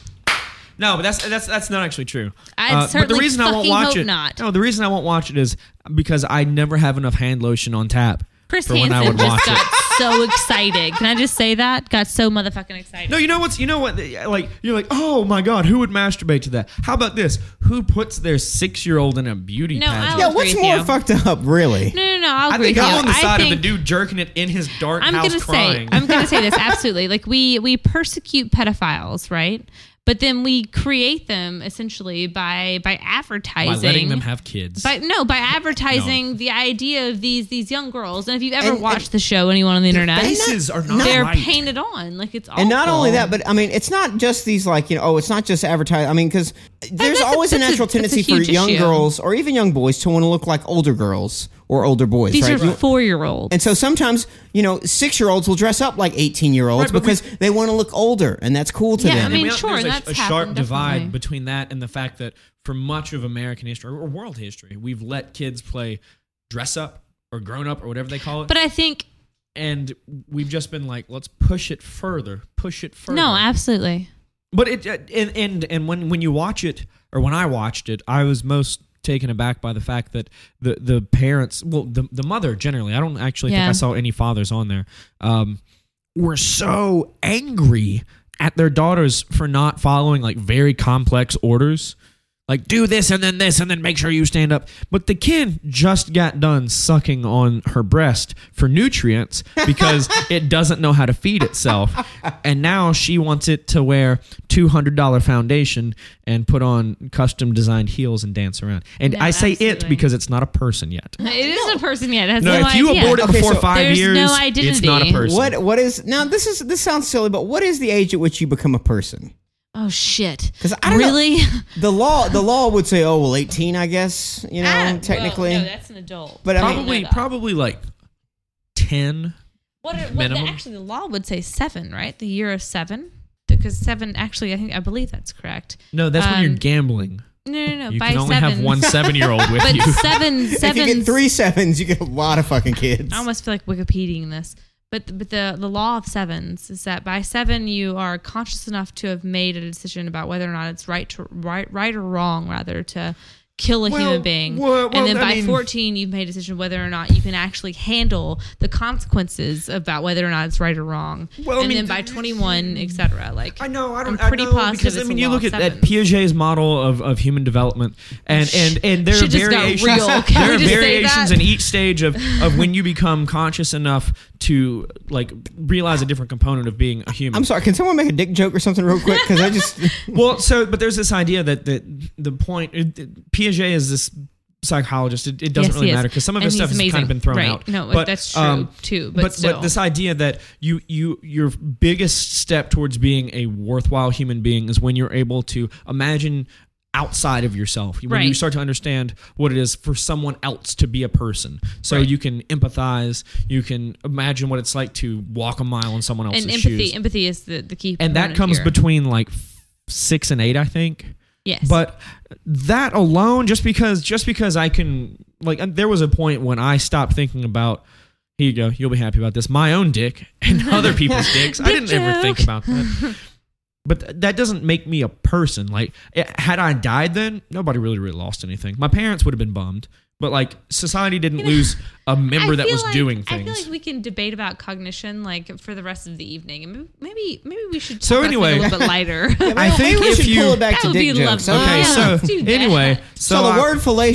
No, but that's that's that's not actually true. I'd Uh, but the certainly reason I won't fucking watch hope it, not. no, the reason I won't watch it is because I never have enough hand lotion on tap Chris for when I Hansen would watch just it. got so excited. Can I just say that? Got so motherfucking excited. No, you know what's you know what like you're like, oh my god, who would masturbate to that? How about this? Who puts their six year old in a beauty No, pageant? I'll Yeah, agree what's with more you. fucked up, really? No, no, no. I'll I agree think with I'm you. on the I side think, of the dude jerking it in his dark I'm house gonna crying. say, I'm gonna say this absolutely. Like we we persecute pedophiles, right? But then we create them essentially by by by advertising. letting them have kids. By, no, by advertising the idea of these these young girls. And if you've ever And- watched and the show, anyone on the internet, faces are not they're right. painted on like it's awful. And not only that, but I mean, it's not just these like you know, oh, it's not just advertising. I mean, because there's that's a- always a that's a- natural that's a tendency for huge young issue. girls or even young boys to want to look like older girls or older boys, these right? are You- four year olds. And so sometimes, you know, six year olds will dress up like eighteen year olds Right, but we- because they want to look older, and that's cool to Yeah, them. I And mean, we- sure, there's a, that's a sharp happened, divide definitely. between that and the fact that for much of American history or world history, we've let kids play dress up or grown up or whatever they call it. But I think and we've just been like, let's push it further, push it further. no, absolutely. But it uh, and and and when when you watch it or when I watched it, I was most taken aback by the fact that the the parents, well, the the mother generally, I don't actually think Yeah. I saw any fathers on there, um, were so angry at their daughters for not following like very complex orders. Like, do this and then this and then make sure you stand up. But the kid just got done sucking on her breast for nutrients because it doesn't know how to feed itself. And now she wants it to wear two hundred dollars foundation and put on custom designed heels and dance around. And No, I say it absolutely. because it's not a person yet. It is a person yet. That's No, no if you idea. abort it Okay, before so five there's years, no it's not a identity. person. What what is now? This is this sounds silly, but what is the age at which you become a person? Oh shit! 'Cause I don't know. really? The law the law would say, oh well, eighteen, I guess. You know, Ah, technically. well, no, that's an adult. But I mean- Probably, know that. probably like ten. What? Are, well, minimum. the, actually, the law would say seven, right? The year of seven, because seven. Actually, I think I believe that's correct. No, that's when you're Um, gambling. No, no, no. You by can only seven, have one seven-year-old with But you. seven, if seven. you get three sevens, you get a lot of fucking kids. I almost feel like Wikipediaing this. But but the, the law of sevens is that by seven you are conscious enough to have made a decision about whether or not it's right to right right or wrong rather to kill a Well, human being. well, well, and then I by mean- fourteen you've made a decision whether or not you can actually handle the consequences about whether or not it's right or wrong. Well, I and mean, then by twenty-one, et cetera. Like I know, I I'm don't. pretty I know, positive because I it's mean, a you law look of at, at sevens. Piaget's model of, of human development, and and and there are Shit just got variations. real. Can There we are just say variations that? in each stage of of when you become conscious enough to like realize a different component of being a human. I'm sorry. Can someone make a dick joke or something real quick? Because I just Well, so but there's this idea that that the point it, Piaget is this psychologist. It, it doesn't Yes, really he is. matter because some of And his he's stuff has kind amazing. of been thrown Right. out. No, but, that's true, um, too, but but still. this idea that you you your biggest step towards being a worthwhile human being is when you're able to imagine outside of yourself. When Right. you start to understand what it is for someone else to be a person. So Right. you can empathize, you can imagine what it's like to walk a mile in someone else's And empathy, shoes. empathy is the, the key. And that component comes here. between like f- six and eight, I think. Yes. But that alone, just because just because I can, like, there was a point when I stopped thinking about, here you go, you'll be happy about this, my own dick and other people's dicks. I Dick didn't ever think joke. about that. But th- that doesn't make me a person. Like, it, had I died then, nobody really, really lost anything. My parents would have been bummed. But, like, society didn't lose a member I that feel was like- doing I things. feel like we can debate about cognition like for the rest of the evening, and maybe maybe we should. Talk So about anyway- something a little bit lighter. Yeah, I maybe- think maybe we if should you- pull it back That to would dick be jokes. lovely. Okay, Yeah, so let's do that. anyway, So, so, the I- word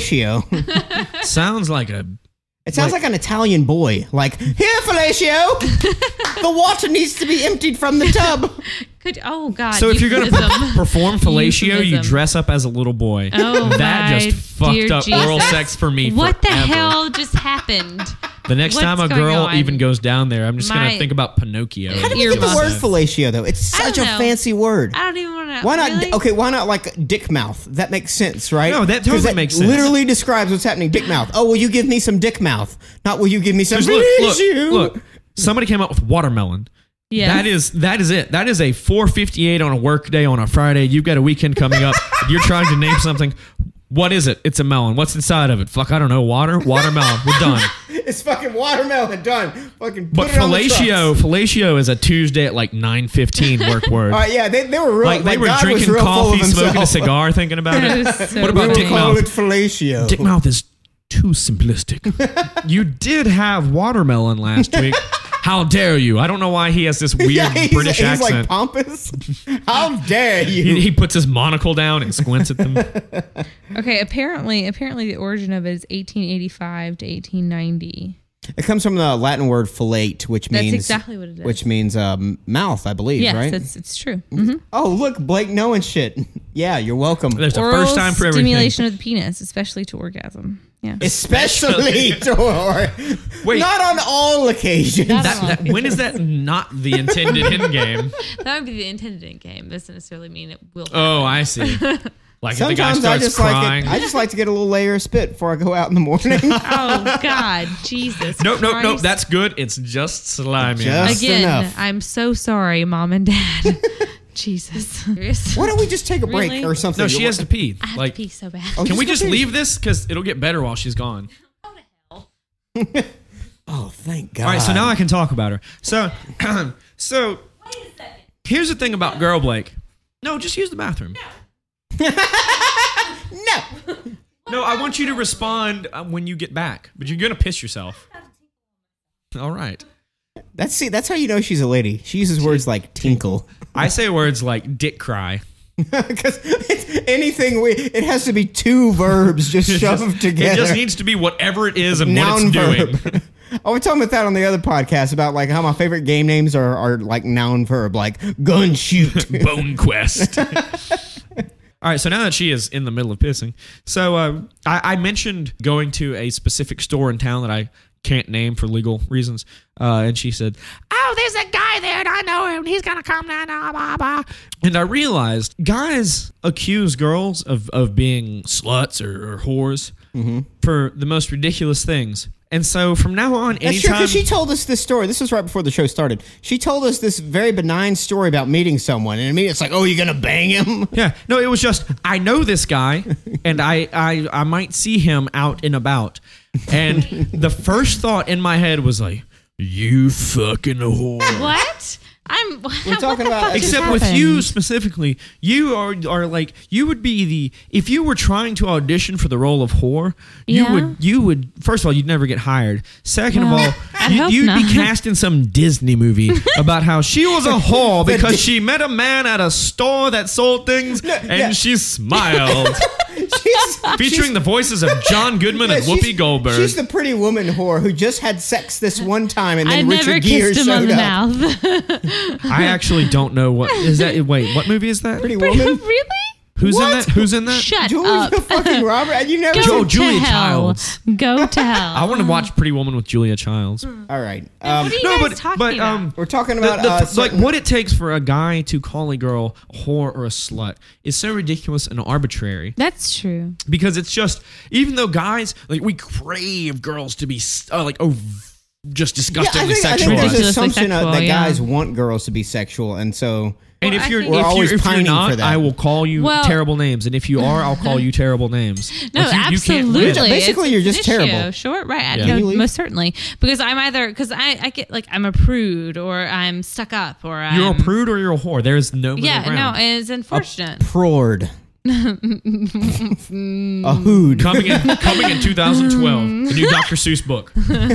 fellatio, sounds like a it sounds like, an Italian boy. Like, here, fellatio, the water needs to be emptied from the tub. Could oh god. So if you're gonna euphemism. perform fellatio, you Euphemism. dress up as a little boy. Oh, that my just fucked dear up Jesus. oral sex for me. What the forever. hell just happened? The next What's time a going girl on? even goes down there, I'm just My- gonna think about Pinocchio. How do How do we get the Earmuffs. word fellatio though? It's I don't such a know. fancy word. I don't even want to. Why not? Really? Okay, why not like dick mouth? That makes sense, right? No, that 'Cause totally that makes sense. Literally describes what's happening. Dick mouth. Oh, will you give me some dick mouth? Not will you give me some Just look, look, fellatio? look. Somebody came up with watermelon. Yeah. That is that is it. That is a four fifty-eight on a work day on a Friday. You've got a weekend coming up. You're trying to name something. What is it? It's a melon. What's inside of it? Fuck, I don't know. Water? Watermelon. We're done. It's fucking watermelon. Done. Fucking. But put it on the fellatio, trucks. fellatio is a Tuesday at like nine fifteen work word. All right, yeah, they, they were real. Like they were God was drinking real full of coffee, smoking a himself. cigar, thinking about That it. is so What about We dick will call mouth? it fellatio. Dick mouth is too simplistic. You did have watermelon last week. How dare you? I don't know why he has this weird Yeah, he's, British he's accent. like pompous. How dare you? he, he puts his monocle down and squints at them. Okay, apparently, apparently the origin of it is eighteen eighty-five to eighteen ninety. It comes from the Latin word fellate, which That's means exactly what it is. which means um, mouth, I believe, Yes, right? it's it's true. Mhm. Oh, look, Blake knowing shit. Yeah, you're welcome. There's a Oral first time for everything. stimulation of the penis, especially to orgasm. Yeah. Especially to or Wait. not on all occasions. Not That, that, when is that not the intended end game? That would be the intended end game. Doesn't necessarily mean it will. Oh, I see. Like if the guy Sometimes I starts just crying. like it, I just like to get a little layer of spit before I go out in the morning. Oh God, Jesus. Nope, nope, nope. Christ. That's good. It's just slimy. Just- Again. enough. I'm so sorry, Mom and Dad. Jesus. Why don't we just take a break Really? or something? no, she has to pee. I have Like, to pee so bad. Oh, can we go just pee. leave this? Because it'll get better while she's gone. Oh, thank God. All right, so now I can talk about her. So, so here's the thing about girl Blake. No, just use the bathroom. no. No, I want you to respond uh, when you get back, but you're gonna piss yourself. All right. That's see. That's how you know she's a lady. She uses words like tinkle. I say words like dick cry. Because it's anything we, it has to be two verbs just shoved together. It just needs to be whatever it is and Noun what it's verb. doing. I was talking about that on the other podcast about like how my favorite game names are, are like noun verb, like gun shoot. Bone Quest. All right, so now that she is in the middle of pissing, so uh, I, I mentioned going to a specific store in town that I can't name for legal reasons, uh, and she said, "Oh, there's a guy there, and I know him. He's gonna come down." Blah, blah, blah. And I realized guys accuse girls of of being sluts or, or whores for the most ridiculous things. And so from now on, That's true, anytime because she told us this story. This was right before the show started. She told us this very benign story about meeting someone, and immediately it's like, oh, you're going to bang him? Yeah, no, it was just I know this guy, and I, I I might see him out and about, and the first thought in my head was like, "You fucking whore." What? I'm. We're talking about- Except with you specifically, you are are like you would be the if you were trying to audition for the role of whore, you Yeah. would you would first of all you'd never get hired. Second Well, of all, I'd you, hope you'd not. be cast in some Disney movie about how she was a whore because she met a man at a store that sold things and yeah. she smiled. She's, Featuring the voices of John Goodman yeah, and she's- Whoopi Goldberg. She's the pretty woman whore who just had sex this one time, and I then never Richard Gere kissed him on showed the up. mouth. I actually don't know what is that. Wait, what movie is that? Pretty Pretty- woman? really? Who's What? in that? Who's in that? Shut Julia up. fucking Roberts. You never. Go Joe- to Julia hell. Childs. Go to hell. I want to watch Pretty Woman with Julia Childs. All right. what Um, are you no, guys but talking but about? um, we're talking the- about the- uh, like certain- what it takes for a guy to call a girl a whore or a slut is so ridiculous and arbitrary. That's true. Because it's just, even though guys, like, we crave girls to be uh, like, oh, just Yeah, I disgustingly think, I sexual. think there's an Ridiculously assumption uh, sexual, that yeah. guys want girls to be sexual, and so And Well, if I you're, think- We're if always you're, if you're pining not, for that. I will call you Well- terrible names. And if you are, I'll call you terrible names. No, Like, you, you can't absolutely. win. Just- basically, It's- you're it's just an issue. terrible. Sure, right? Yeah. No, Can you leave? most certainly. Because I'm either because I, I get like I'm a prude or I'm stuck up or I'm You're a prude or you're a whore. There is no middle Yeah, ground. no, it's unfortunate. prord. a hood. Coming in, coming in two thousand twelve, the new Doctor Seuss book.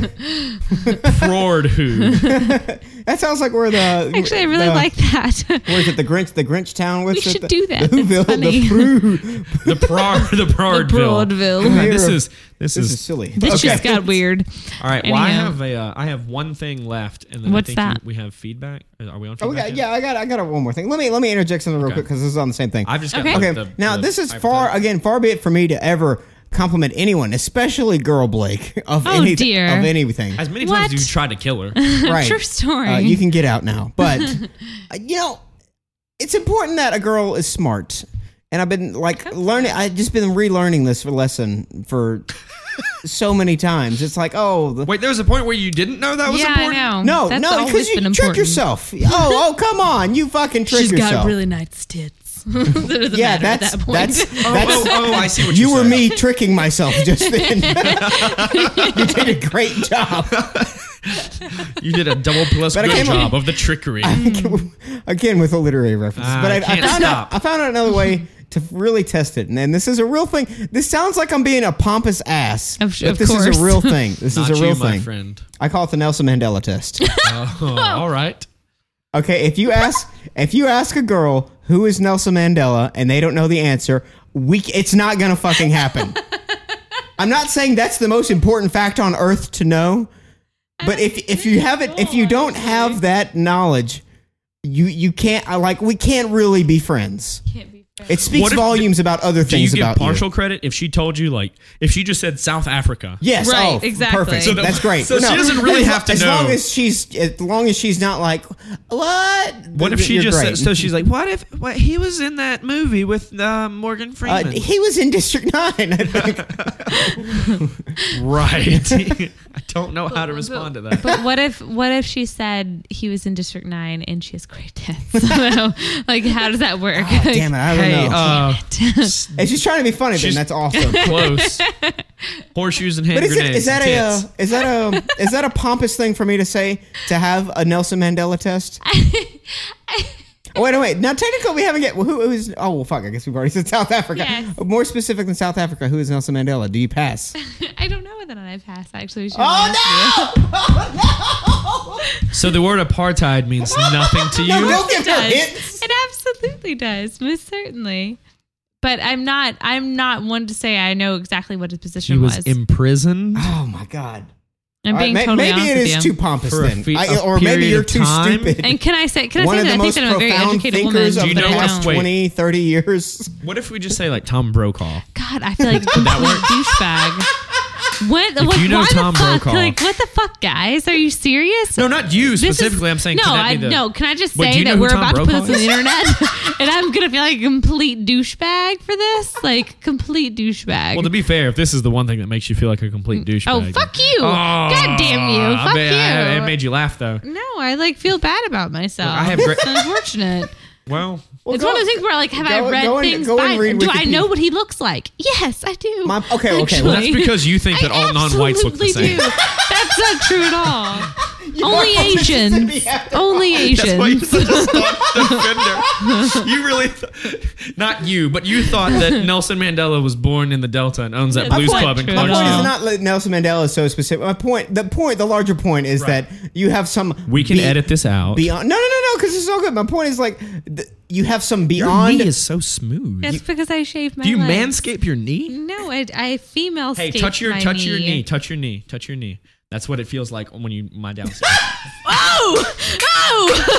Prord who? That sounds like where the Actually, I really the, like that. Where is it? The Grinch, the Grinch town. What's We it? should the, do that. The That's Whoville, funny. the Prude. The Prard, the Prardville. Broadville. Mayor This of- is this, This is, is silly. This Okay. just got weird. all right. Well, I Anyhow. have a uh, I have one thing left, and then What's I think that? you- we have feedback. Are we on Oh, we feedback? got, yet? yeah, I got, I got one more thing. Let me, let me interject something real Okay. quick because this is on the same thing. I've just got Okay. like, Okay, the- now the this is far hypothetical. again, far be it for me to ever compliment anyone, especially girl Blake of Oh, anything. dear. Of anything. As many What? times as you tried to kill her. Right. True story. Uh, you can get out now, but uh, you know, it's important that a girl is smart. And I've been like learning. I've just been relearning this lesson for so many times. It's like, oh, the, Wait, there was a point where you didn't know that was yeah, important? I know. no, That's no, always because you been trick important. yourself. Oh, oh, come on, you fucking trick She's yourself. got really nice tits. That doesn't yeah, matter at that's that point. that's Oh, that's. oh, oh, I see what You you were said. me tricking myself just then. You did a great job. You did a double plus But I good can't job of the trickery. Again with the literary references. Ah, but I, I I can't found stop. out I found out another way to really test it. And, and this is a real thing. This sounds like I'm being a pompous ass. Of- but of this course. is a real thing. This Not is a real you, my thing. friend. I call it the Nelson Mandela test. Oh, all right. Okay, if you ask if you ask a girl who is Nelson Mandela and they don't know the answer, we it's not gonna fucking happen. I'm not saying that's the most important fact on earth to know, but if if you haven't if you don't have that knowledge, you you can't I like we can't really be friends. Can't be fair. It speaks What if- volumes about other Do you things give about partial you. credit if she told you, like, if she just said South Africa? Yes, Right, oh, exactly. perfect. So that- That's great. so she doesn't really as, have to as know. long as she's as long as she's not like what. What if she You're just great. said, so she's like, what if what, he was in that movie with uh, Morgan Uh, Freeman? he was in District Nine, I think. right. I don't know how to respond to that. But what if what if she said he was in District Nine and she has great tits? So, like, how does that work? Oh, damn it, I don't Hey, know. uh, If she's trying to be funny, then she's- that's awesome. close. Horseshoes and hand But is, it, grenades. is that and a tits. uh, is that a is that a pompous thing for me to say to have a Nelson Mandela test? Oh, wait, wait. Now, technically, we haven't get who, who is. Oh, well, fuck. I guess we've already said South Africa. Yes. More specific than South Africa, who is Nelson Mandela? Do you pass? I don't know whether or not I passed. Actually, we should Oh no! Oh So the word apartheid means nothing to you? no! No, don't give It her does. hints. It absolutely does, most certainly. But I'm not. I'm not one to say I know exactly what his position He was was. imprisoned. Oh my god! I'm All right, being may- totally maybe honest it with is you. too pompous For a then, fe- I- a or maybe period you're of too time? stupid. And can I say? Can I One say of that the I think most that I'm a very profound educated woman? thinkers of you the know but I what? past don't. Wait. twenty, thirty years. What if we just say like Tom Brokaw? God, I feel like a complete douchebag. What? Like, you know why Tom the fuck? Brokaw- Like, what the fuck, guys? Are you serious? No, not you This is- specifically. I'm saying no. could that I be the, no. Can I just Wait, do say you know that who we're Tom about to put Brokaw this on the is? internet, and I'm gonna feel like a complete douchebag for this? Like, complete douchebag. Well, to be fair, if this is the one thing that makes you feel like a complete douchebag. oh, then- fuck you! Oh, God damn you! I Fuck bet- I- you! It made you laugh though. no, I like feel bad about myself. I have great- It's unfortunate. Well, Well, It's go- one of those things where, like, have I go- read go and- things? go and by- read do I Wikipedia. know what he looks like? Yes, I do. My- okay, okay, Actually. well, that's because you think that I all non-whites look the absolutely same. do. That's not true at all. You Only are Asians. Mississippi after all. Only That's why you're Asians. such a staunch defender. You really, th- not you, but you thought that Nelson Mandela was born in the Delta and owns that My blues point- club in true. My point Clarksville. is not that Nelson Mandela is so specific. My point, the point, the larger point is Right. that you have some. We can be- edit this out. beyond. No, no, no, no, because it's so good. My point is like th- you have some Your beyond. knee is so smooth. That's because I shaved my Do you legs. manscape your knee? No, I, I female Hey, scaped touch your my touch knee. your knee, touch your knee, touch your knee. That's what it feels like when you my downstairs. Oh! Oh!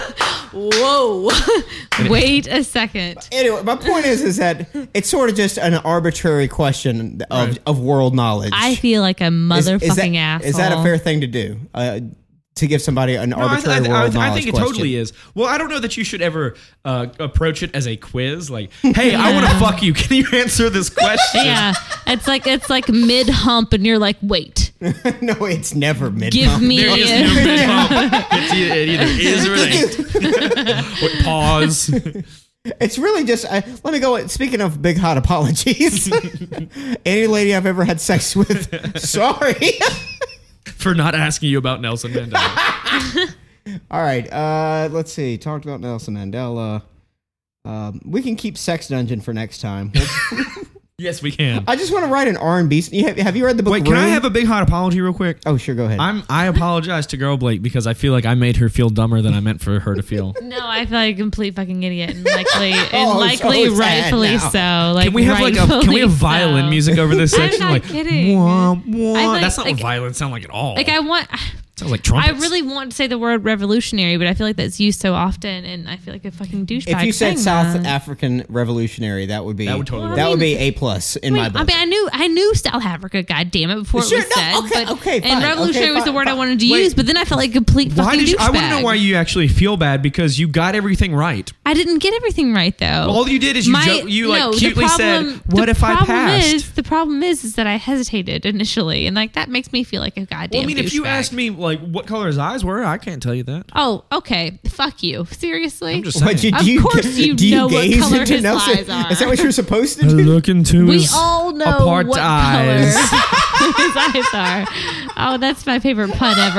Whoa. Wait a second. Anyway, my point is, is that it's sort of just an arbitrary question of, Right. of world knowledge. I feel like a Is- motherfucking is, that, asshole. Is that a fair thing to do? Uh, to give somebody an No, I, arbitrary th- I, world th- I knowledge think it question? totally is. Well, I don't know that you should ever uh, approach it as a quiz. Like, hey, I want to fuck you. Can you answer this question? Yeah, it's like it's like mid hump, and you're like, wait, No, it's never mid. give me. There is a- no mid hump. It's either, it either is or it ain't. What, pause. It's really just. Uh, let me go. Speaking of big hot apologies, any lady I've ever had sex with, sorry. For not asking you about Nelson Mandela. All right. Uh, let's see. Talked about Nelson Mandela. Um, we can keep Sex Dungeon for next time. Yes, we can. I just want to write an R and B. You have, have you read the book? Wait, can I Room? have a big hot apology real quick? Oh, sure. Go ahead. I'm. I apologize to Girl Blake because I feel like I made her feel dumber than I meant for her to feel. No, I feel like a complete fucking idiot, and likely, and Oh, likely, so sad rightfully now. so. Like, Can we have like a? Can we rightfully have violin so. music over this I'm section? not like, kidding. wah, wah. I like- That's not like- what violins sound like at all. Like I want. Sounds like I trumpets. really want to say the word revolutionary, but I feel like that's used so often, and I feel like a fucking douchebag. if you said saying South that. African Revolutionary, that would be That would totally Well, that I would mean- be A plus in I my mean, book. I mean, I knew I knew South Africa, God damn it, before Sure, it was no, said. okay, but, okay, fine, and revolutionary okay, was the fine, word I fine. wanted to Wait. use, but then I felt like a complete Why fucking did you, douchebag. I want to know why you actually feel bad because you got everything right. I didn't get everything right though. All you did is you My- jo- you like no, the cutely problem- said, "What the if I problem passed?" Is, the problem is, is that I hesitated initially, and like that makes me feel like a goddamn. Well, I mean, if you douchebag. asked me like what color his eyes were, I can't tell you that. oh, okay, fuck you, seriously. I'm just saying. What, you, Of do you, course you do you know what gaze color into his Nelson? eyes are. Is that what you're supposed to I do? look into we his all know apart what eyes. color his eyes are. Oh, that's my favorite pun ever.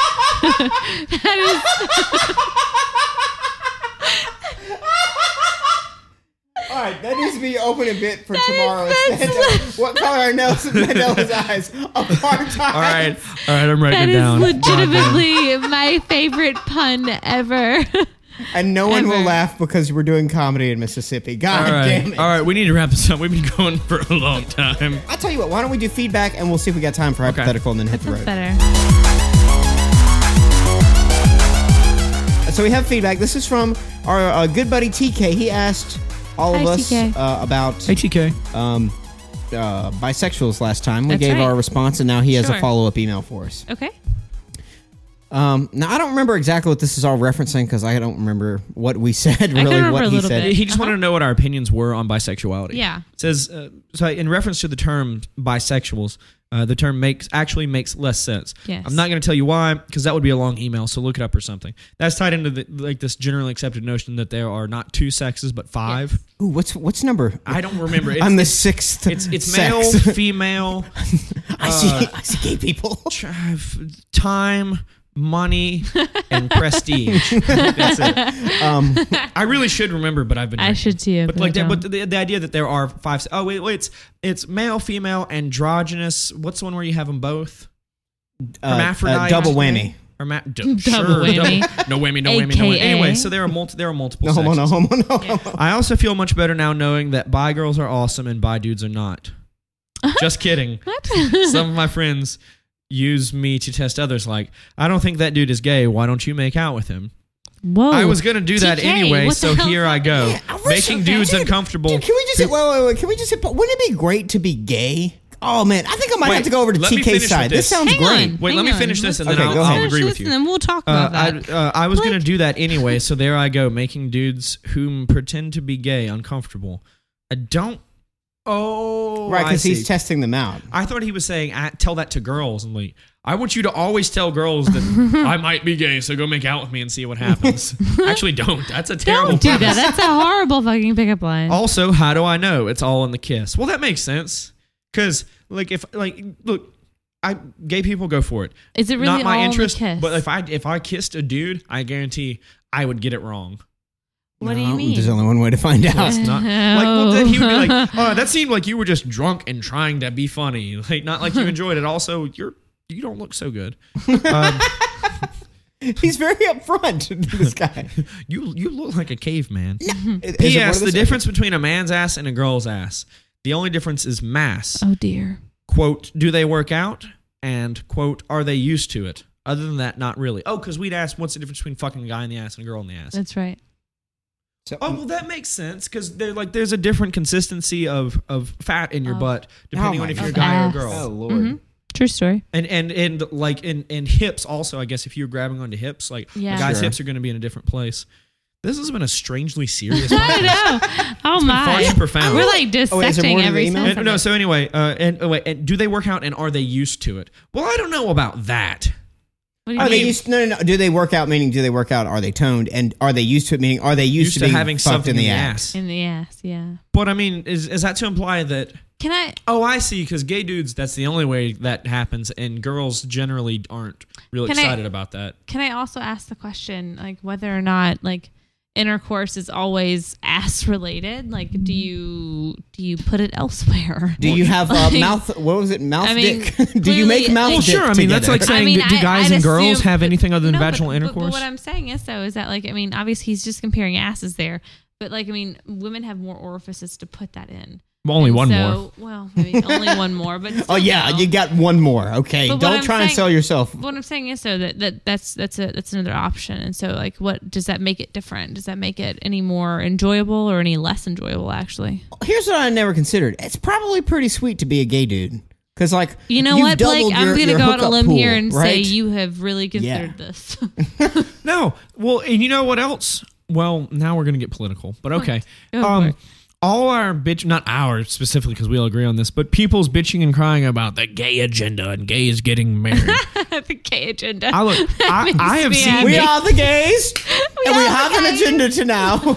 that All right, that needs to be opening bit for That is- tomorrow. that's instead of what color are Nelson Mandela's eyes? Apartheid. All right, all right, I'm is, writing that it is down. legitimately my favorite pun ever. And no one will Ever. laugh because we're doing comedy in Mississippi. God All right, damn it. all right, we need to wrap this up. We've been going for a long time. I'll tell you what, why don't we do feedback and we'll see if we got time for hypothetical and then hit the That's road. better. So we have feedback. This is from our uh, good buddy T K. He asked all of Hi, us T K. uh, about Hey, T K. um, uh, bisexuals last time. We That's gave right. our response, and now he has a Sure. follow-up email for us. Okay. Um, now, I don't remember exactly what this is all referencing because I don't remember what we said, really, remember what a he little said. bit. He just Uh-huh. wanted to know what our opinions were on bisexuality. Yeah. It says, uh, so in reference to the term bisexuals, uh, the term makes actually makes less sense. Yes. I'm not going to tell you why because that would be a long email, so look it up or something. That's tied into the, like this generally accepted notion that there are not two sexes but five. Yes. Ooh, what's what's number? I don't remember. It's, I'm the it's, sixth. it's, it's sex. male, female, I see. I see gay people. tr- time, money, and prestige. That's it. Um, I really should remember, but I've been. I drinking. should too. But but like, I that, don't. but the, the idea that there are five. Oh wait, wait, it's it's male, female, androgynous. What's the one where you have them both? uh, Hermaphrodite. uh, double whammy. Herma- d- Double sure, whammy. double- no whammy, no whammy, no whammy. A K A. Anyway, so there are multi, there are multiple. No homo, no sexes. homo, no homo. I also feel much better now knowing that bi girls are awesome and bi dudes are not. Just kidding. What? Some of my friends use me to test others. Like, I don't think that dude is gay. Why don't you make out with him? Whoa. I was gonna do that T K, anyway, what the so hell? here I go, Yeah, I wish- making dudes dude, uncomfortable. Dude, can we just hit, wait, wait, wait, can we just hit, wouldn't it be great to be gay? Oh man, I think I might Wait, have to go over to let me T finish K's with side. This this. sounds Hang great. on. Wait, let me Hang finish on. this and Okay, then I'll, go I'll ahead. agree Finish with this you. And then we'll talk Uh, about that. I, uh, I was going Like- to do that anyway, so there I go, making dudes whom pretend to be gay uncomfortable. I don't. Oh, Right, I because see. he's testing them out. I thought he was saying, I, tell that to girls. And like, I want you to always tell girls that I might be gay, so go make out with me and see what happens. Actually, don't. That's a terrible Don't do that. premise. That's a horrible fucking pickup line. Also, how do I know? It's all in the kiss. Well, that makes sense. Because, like, if, like, look, I gay people go for it. Is it really Not my all interest, in the kiss? but if I if I kissed a dude, I guarantee I would get it wrong. What do No, you mean? There's only one way to find out. It's not like well, then he would be like, oh, that seemed like you were just drunk and trying to be funny, like not like you enjoyed it. Also, you're you don't look so good. Um, He's very upfront, this guy. you you look like a caveman. Is it one P S. of The those- difference between a man's ass and a girl's ass. The only difference is mass. Oh dear. Quote, do they work out? And quote, are they used to it? Other than that, not really. Oh, because we'd ask, what's the difference between fucking a guy in the ass and a girl in the ass? That's right. So, Oh well, that makes sense because there like there's a different consistency of, of fat in your Oh. butt depending Oh on my if you're a God. guy or a Ass. girl. oh Lord. Mhm. True story. And and and like in, in hips also, I guess if you're grabbing onto hips, like Yeah. a guy's Sure. hips are going to be in a different place. This has been a strangely serious I podcast. know. Oh been far my. too profound. We're like Oh, wait, is there dissecting more to the every email? sense And, of no, it. so anyway, uh, and oh, wait, and do they work out and are they used to it? Well, I don't know about that. What do you Are they mean? used? No, no, no. Do they work out? Meaning, do they work out? Are they toned? And are they used to it? Meaning, are they used, Used to, to being having fucked something in the, ass? In the ass, yeah. But I mean, is is that to imply that? Can I? Oh, I see. Because gay dudes, that's the only way that happens, and girls generally aren't real Can I- excited about that. Can I also ask the question, like whether or not like intercourse is always ass related? Like, do you do you put it elsewhere? Do you have uh, Like- mouth? What was it? Mouth I mean, dick? do you make clearly- mouth Well, dick? sure. I mean, that's like together? saying, do I- guys I'd and girls assume- have anything other than No, but- vaginal but- intercourse? But what I'm saying is, though, is that like I mean, obviously he's just comparing asses there, but like I mean, women have more orifices to put that in. Only And one so, more. Well, maybe only one more, but Oh still, yeah, though. you got one more. Okay, But what don't I'm try and saying- sell yourself. What I'm saying is, so that, that that's that's a that's another option, and so like, what does that make it different? Does that make it any more enjoyable or any less enjoyable? Actually, Here's what I never considered. It's probably pretty sweet to be a gay dude. Because like you know you've what, Blake? doubled I'm your- gonna your go out on a hookup limb pool, here and say right? you have really considered Yeah. this. No. Well, and you know what else? Well, now we're going to get political, but okay. Go for Um, it. all our bitch, not ours specifically because we all agree on this, but people's bitching and crying about the gay agenda and gays getting married. the gay agenda. I look, I, makes I have me seen happy. We are the gays, and we are have the an gays. agenda to now.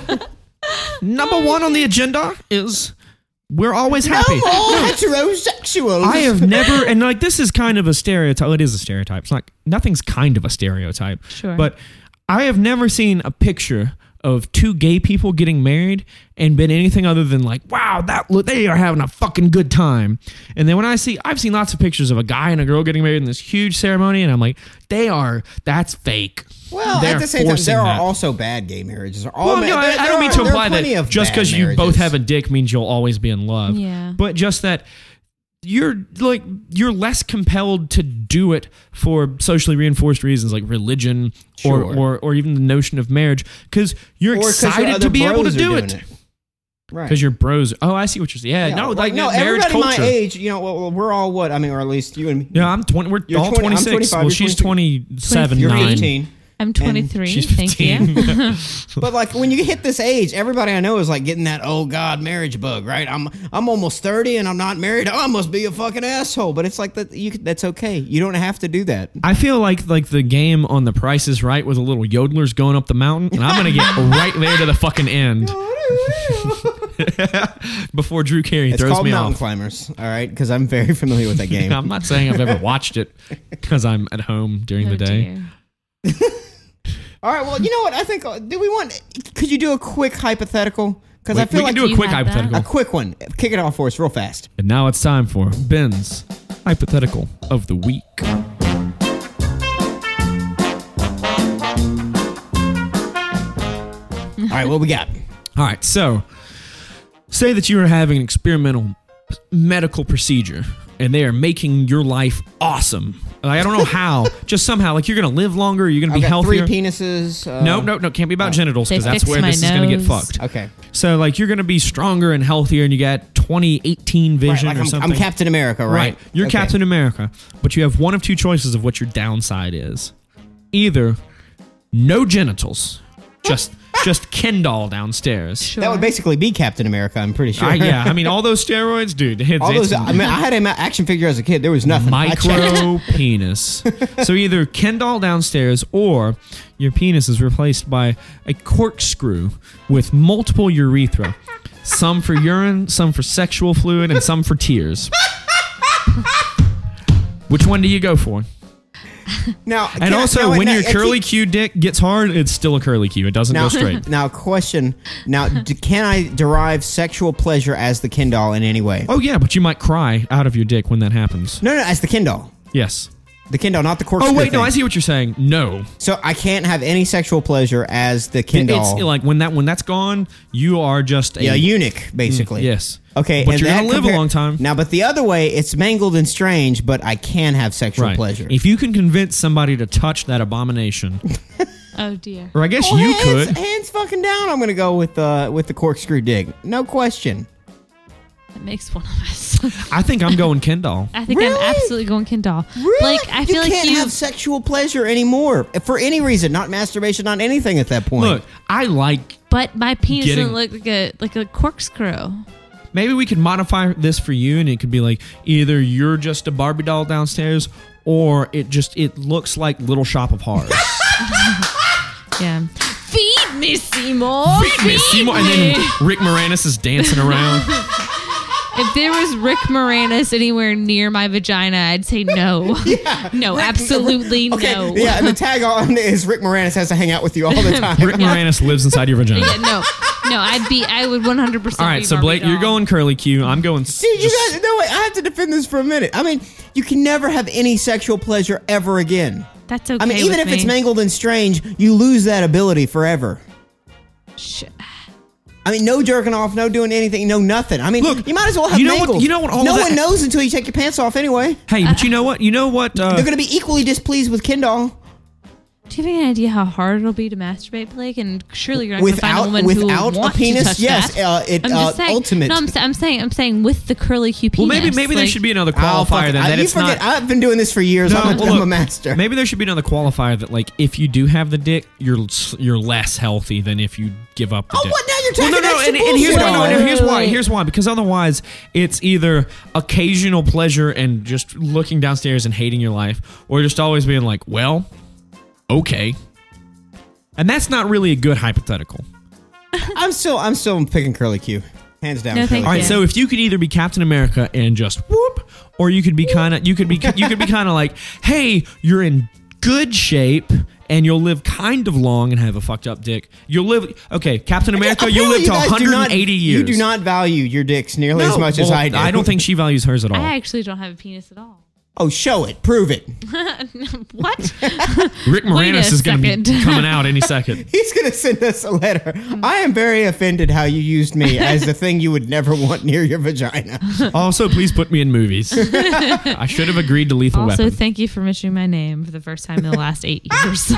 number one on the agenda is we're always No happy. more heterosexuals. I have never, and like this is kind of a stereotype. Well, it is a stereotype. It's not, nothing's kind of a stereotype. Sure. But I have never seen a picture of two gay people getting married and been anything other than like, wow, that look, they are having a fucking good time. And then when I see, I've seen lots of pictures of a guy and a girl getting married in this huge ceremony, and I'm like, they are, that's fake. Well, They're at the same time, forcing there that. are also bad gay marriages. All Well, ma- no, I, there- I there don't mean are- to there are imply plenty that of just bad because you both marriages. have a dick means you'll always be in love. Yeah. But just that you're like you're less compelled to do it for socially reinforced reasons like religion Sure. or, or or even the notion of marriage because you're Or 'cause your excited other to be able to bros are do doing it. Right. Because you're bros. Oh, I see what you're saying. Yeah, Yeah, no, like, like no, marriage everybody culture. my age, you know, well, well, we're all what? I mean, or at least you and me. Yeah, I'm twenty. We're You're all twenty I'm twenty-six. twenty-five, Well, you're she's twenty-six. twenty-seven, You're nine. fifteen. I'm twenty-three. She's Thank you. fifteen. But like when you hit this age, everybody I know is like getting that oh god marriage bug, right? I'm I'm almost thirty and I'm not married. Oh, I must be a fucking asshole. But it's like that. You that's okay. You don't have to do that. I feel like like the game on The Price is Right with the little yodelers going up the mountain, and I'm gonna get right there to the fucking end before Drew Carey It's throws called me Mountain off. Climbers, all right? Because I'm very familiar with that game. I'm not saying I've ever watched it because I'm at home during Oh, the day. dear. All right. Well, you know what? I think. uh, Do we want? Could you do a quick hypothetical? Because We, I feel we like can do a you quick have that? hypothetical. a quick one. Kick it off for us, real fast. And now it's time for Ben's hypothetical of the week. All right. What we got? All right, so say that you are having an experimental medical procedure and they are making your life awesome. Like, I don't know how, just somehow, like you're going to live longer, you're going to I've be got three healthier. penises. Uh, No, no, no, can't be about genitals They because that's fixed where my this is going to get nose. fucked. Okay. So, like, you're going to be stronger and healthier, and you got twenty eighteen Right, vision like or I'm, something. I'm Captain America, right? Right. You're Okay. Captain America, but you have one of two choices of what your downside is. Either no genitals, just just Ken doll downstairs. Sure. That would basically be Captain America. I'm pretty sure. I, yeah, I mean, all those steroids, dude. It's, All those. it's I mean, I had an action figure as a kid. There was nothing. I checked. micro penis. So either Ken doll downstairs or your penis is replaced by a corkscrew with multiple urethra. Some for urine, some for sexual fluid, and some for tears. Which one do you go for? Now, And can I- also, now, when now, your I curly keep- Q dick gets hard, it's still a curly Q. It doesn't now, go straight. Now, question. Now, d- can I derive sexual pleasure as the Ken doll in any way? Oh, yeah, but you might cry out of your dick when that happens. No, no, as the Ken doll. Yes. The Ken doll, not the corkscrew Oh wait, thing. no, I see what you're saying. No, So I can't have any sexual pleasure as the Ken doll. it's like when that when that's gone, you are just a yeah, eunuch, basically. yes. Okay, but and you're that gonna live compar- a long time. Now, but the other way, it's mangled and strange, but I can have sexual Right. pleasure. If you can convince somebody to touch that abomination, Oh dear. or I guess Oh, you hands, could. hands fucking down. I'm gonna go with uh with the corkscrew dig, no question. That makes one of us. I think I'm going Ken doll. I think Really? I'm absolutely going Ken doll. Really? Like I feel you like can't you have sexual pleasure anymore for any reason, not masturbation, not anything at that point. Look, I like. but my penis Getting- doesn't look like a like a corkscrew. Maybe we could modify this for you, and it could be like either you're just a Barbie doll downstairs, or it just it looks like Little Shop of Horrors. Yeah. Feed me, Seymour. Feed me, Seymour, and me. then Rick Moranis is dancing around. If there was Rick Moranis anywhere near my vagina, I'd say no. No, absolutely Okay, no. yeah, and the tag on is Rick Moranis has to hang out with you all the time. Rick Moranis lives inside your vagina. Yeah, no. No, I'd be I would one hundred percent All right, be so Barbie Blake, you're doll. going curly Q. I'm going. Dude, you just- guys, no wait, I have to defend this for a minute. I mean, you can never have any sexual pleasure ever again. That's okay. I mean, even with if me. it's mangled and strange, you lose that ability forever. Sh- I mean, no jerking off, no doing anything, no nothing. I mean, Look, you might as well have you know what- mangled. you know what all no of one that- knows until you take your pants off anyway. Hey, but you know what? You know what? Uh, They're going to be equally displeased with Ken doll. Do you have any idea how hard it'll be to masturbate, Blake? And surely you're not going to find a Without woman who without will a want penis, to touch yes, that. uh, it I'm uh, just saying, ultimate. No, I'm, sa- I'm saying, I'm saying with the curly Q well, penis. maybe maybe there like- should be another Oh, fuck qualifier it. then I- that you it's forget, not. I've been doing this for years. I'm, a, well, I'm a look, master. Maybe there should be another qualifier that, like, if you do have the dick, you're you're less healthy than if you give up the Oh, dick. what? Now you're Well, talking no, no, extra and, and here's bullshit. why. No, no, here's why. Wait. Here's why. Because otherwise, it's either occasional pleasure and just looking downstairs and hating your life, or just always being like, well, okay. And that's not really a good hypothetical. I'm still, I'm still picking curly Q, hands down. No, curly thank All right, Yeah. so if you could either be Captain America and just whoop, or you could be kind of you could be you could be kind of like, hey, you're in good shape and you'll live kind of long and have a fucked up dick. You'll live okay, Captain America. You'll live Apparently to you guys do one not- hundred eighty years. You do not value your dicks nearly No, as much as well, I do. I don't think she values hers at all. I actually don't have a penis at all. Oh, show it, prove it. What? Rick Wait a Moranis is going to be second. coming out any second. He's gonna send us a letter. I am very offended how you used me as the thing you would never want near your vagina. Also, please put me in movies. I should have agreed to Lethal Also, Weapon. thank you for mentioning my name for the first time in the last eight years.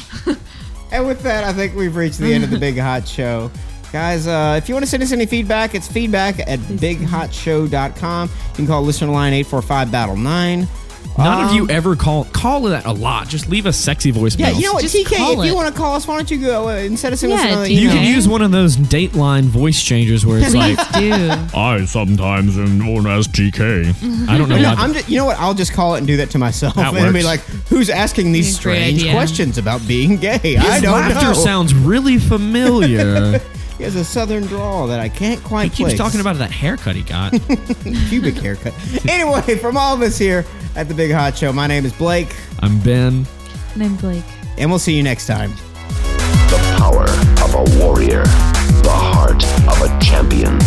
And with that, I think we've reached the end of the Big Hot Show. Guys, uh, if you want to send us any feedback, it's feedback at big hot show dot com. You can call listener line eight four five battle nine. None of Um, you ever call call that a lot. Just leave a sexy voicemail. Yeah, you know what, Just T K, call if you it. want to call us, why don't you go uh, instead of sending us Yeah, another do you You email? can Okay. use one of those Dateline voice changers where it's like, Dude. I sometimes am known as T K. I don't know No, why. I'm just, you know what? I'll just call it and do that to myself. That and be works. like, who's asking these Great strange idea. questions about being gay? I His don't laughter know. sounds really familiar. He has a southern drawl that I can't quite He keeps place. talking about that haircut he got. Pubic haircut. Anyway, from all of us here at the Big Hot Show, my name is Blake, I'm Ben. And I'm Blake. and we'll see you next time. The power of a warrior. The heart of a champion.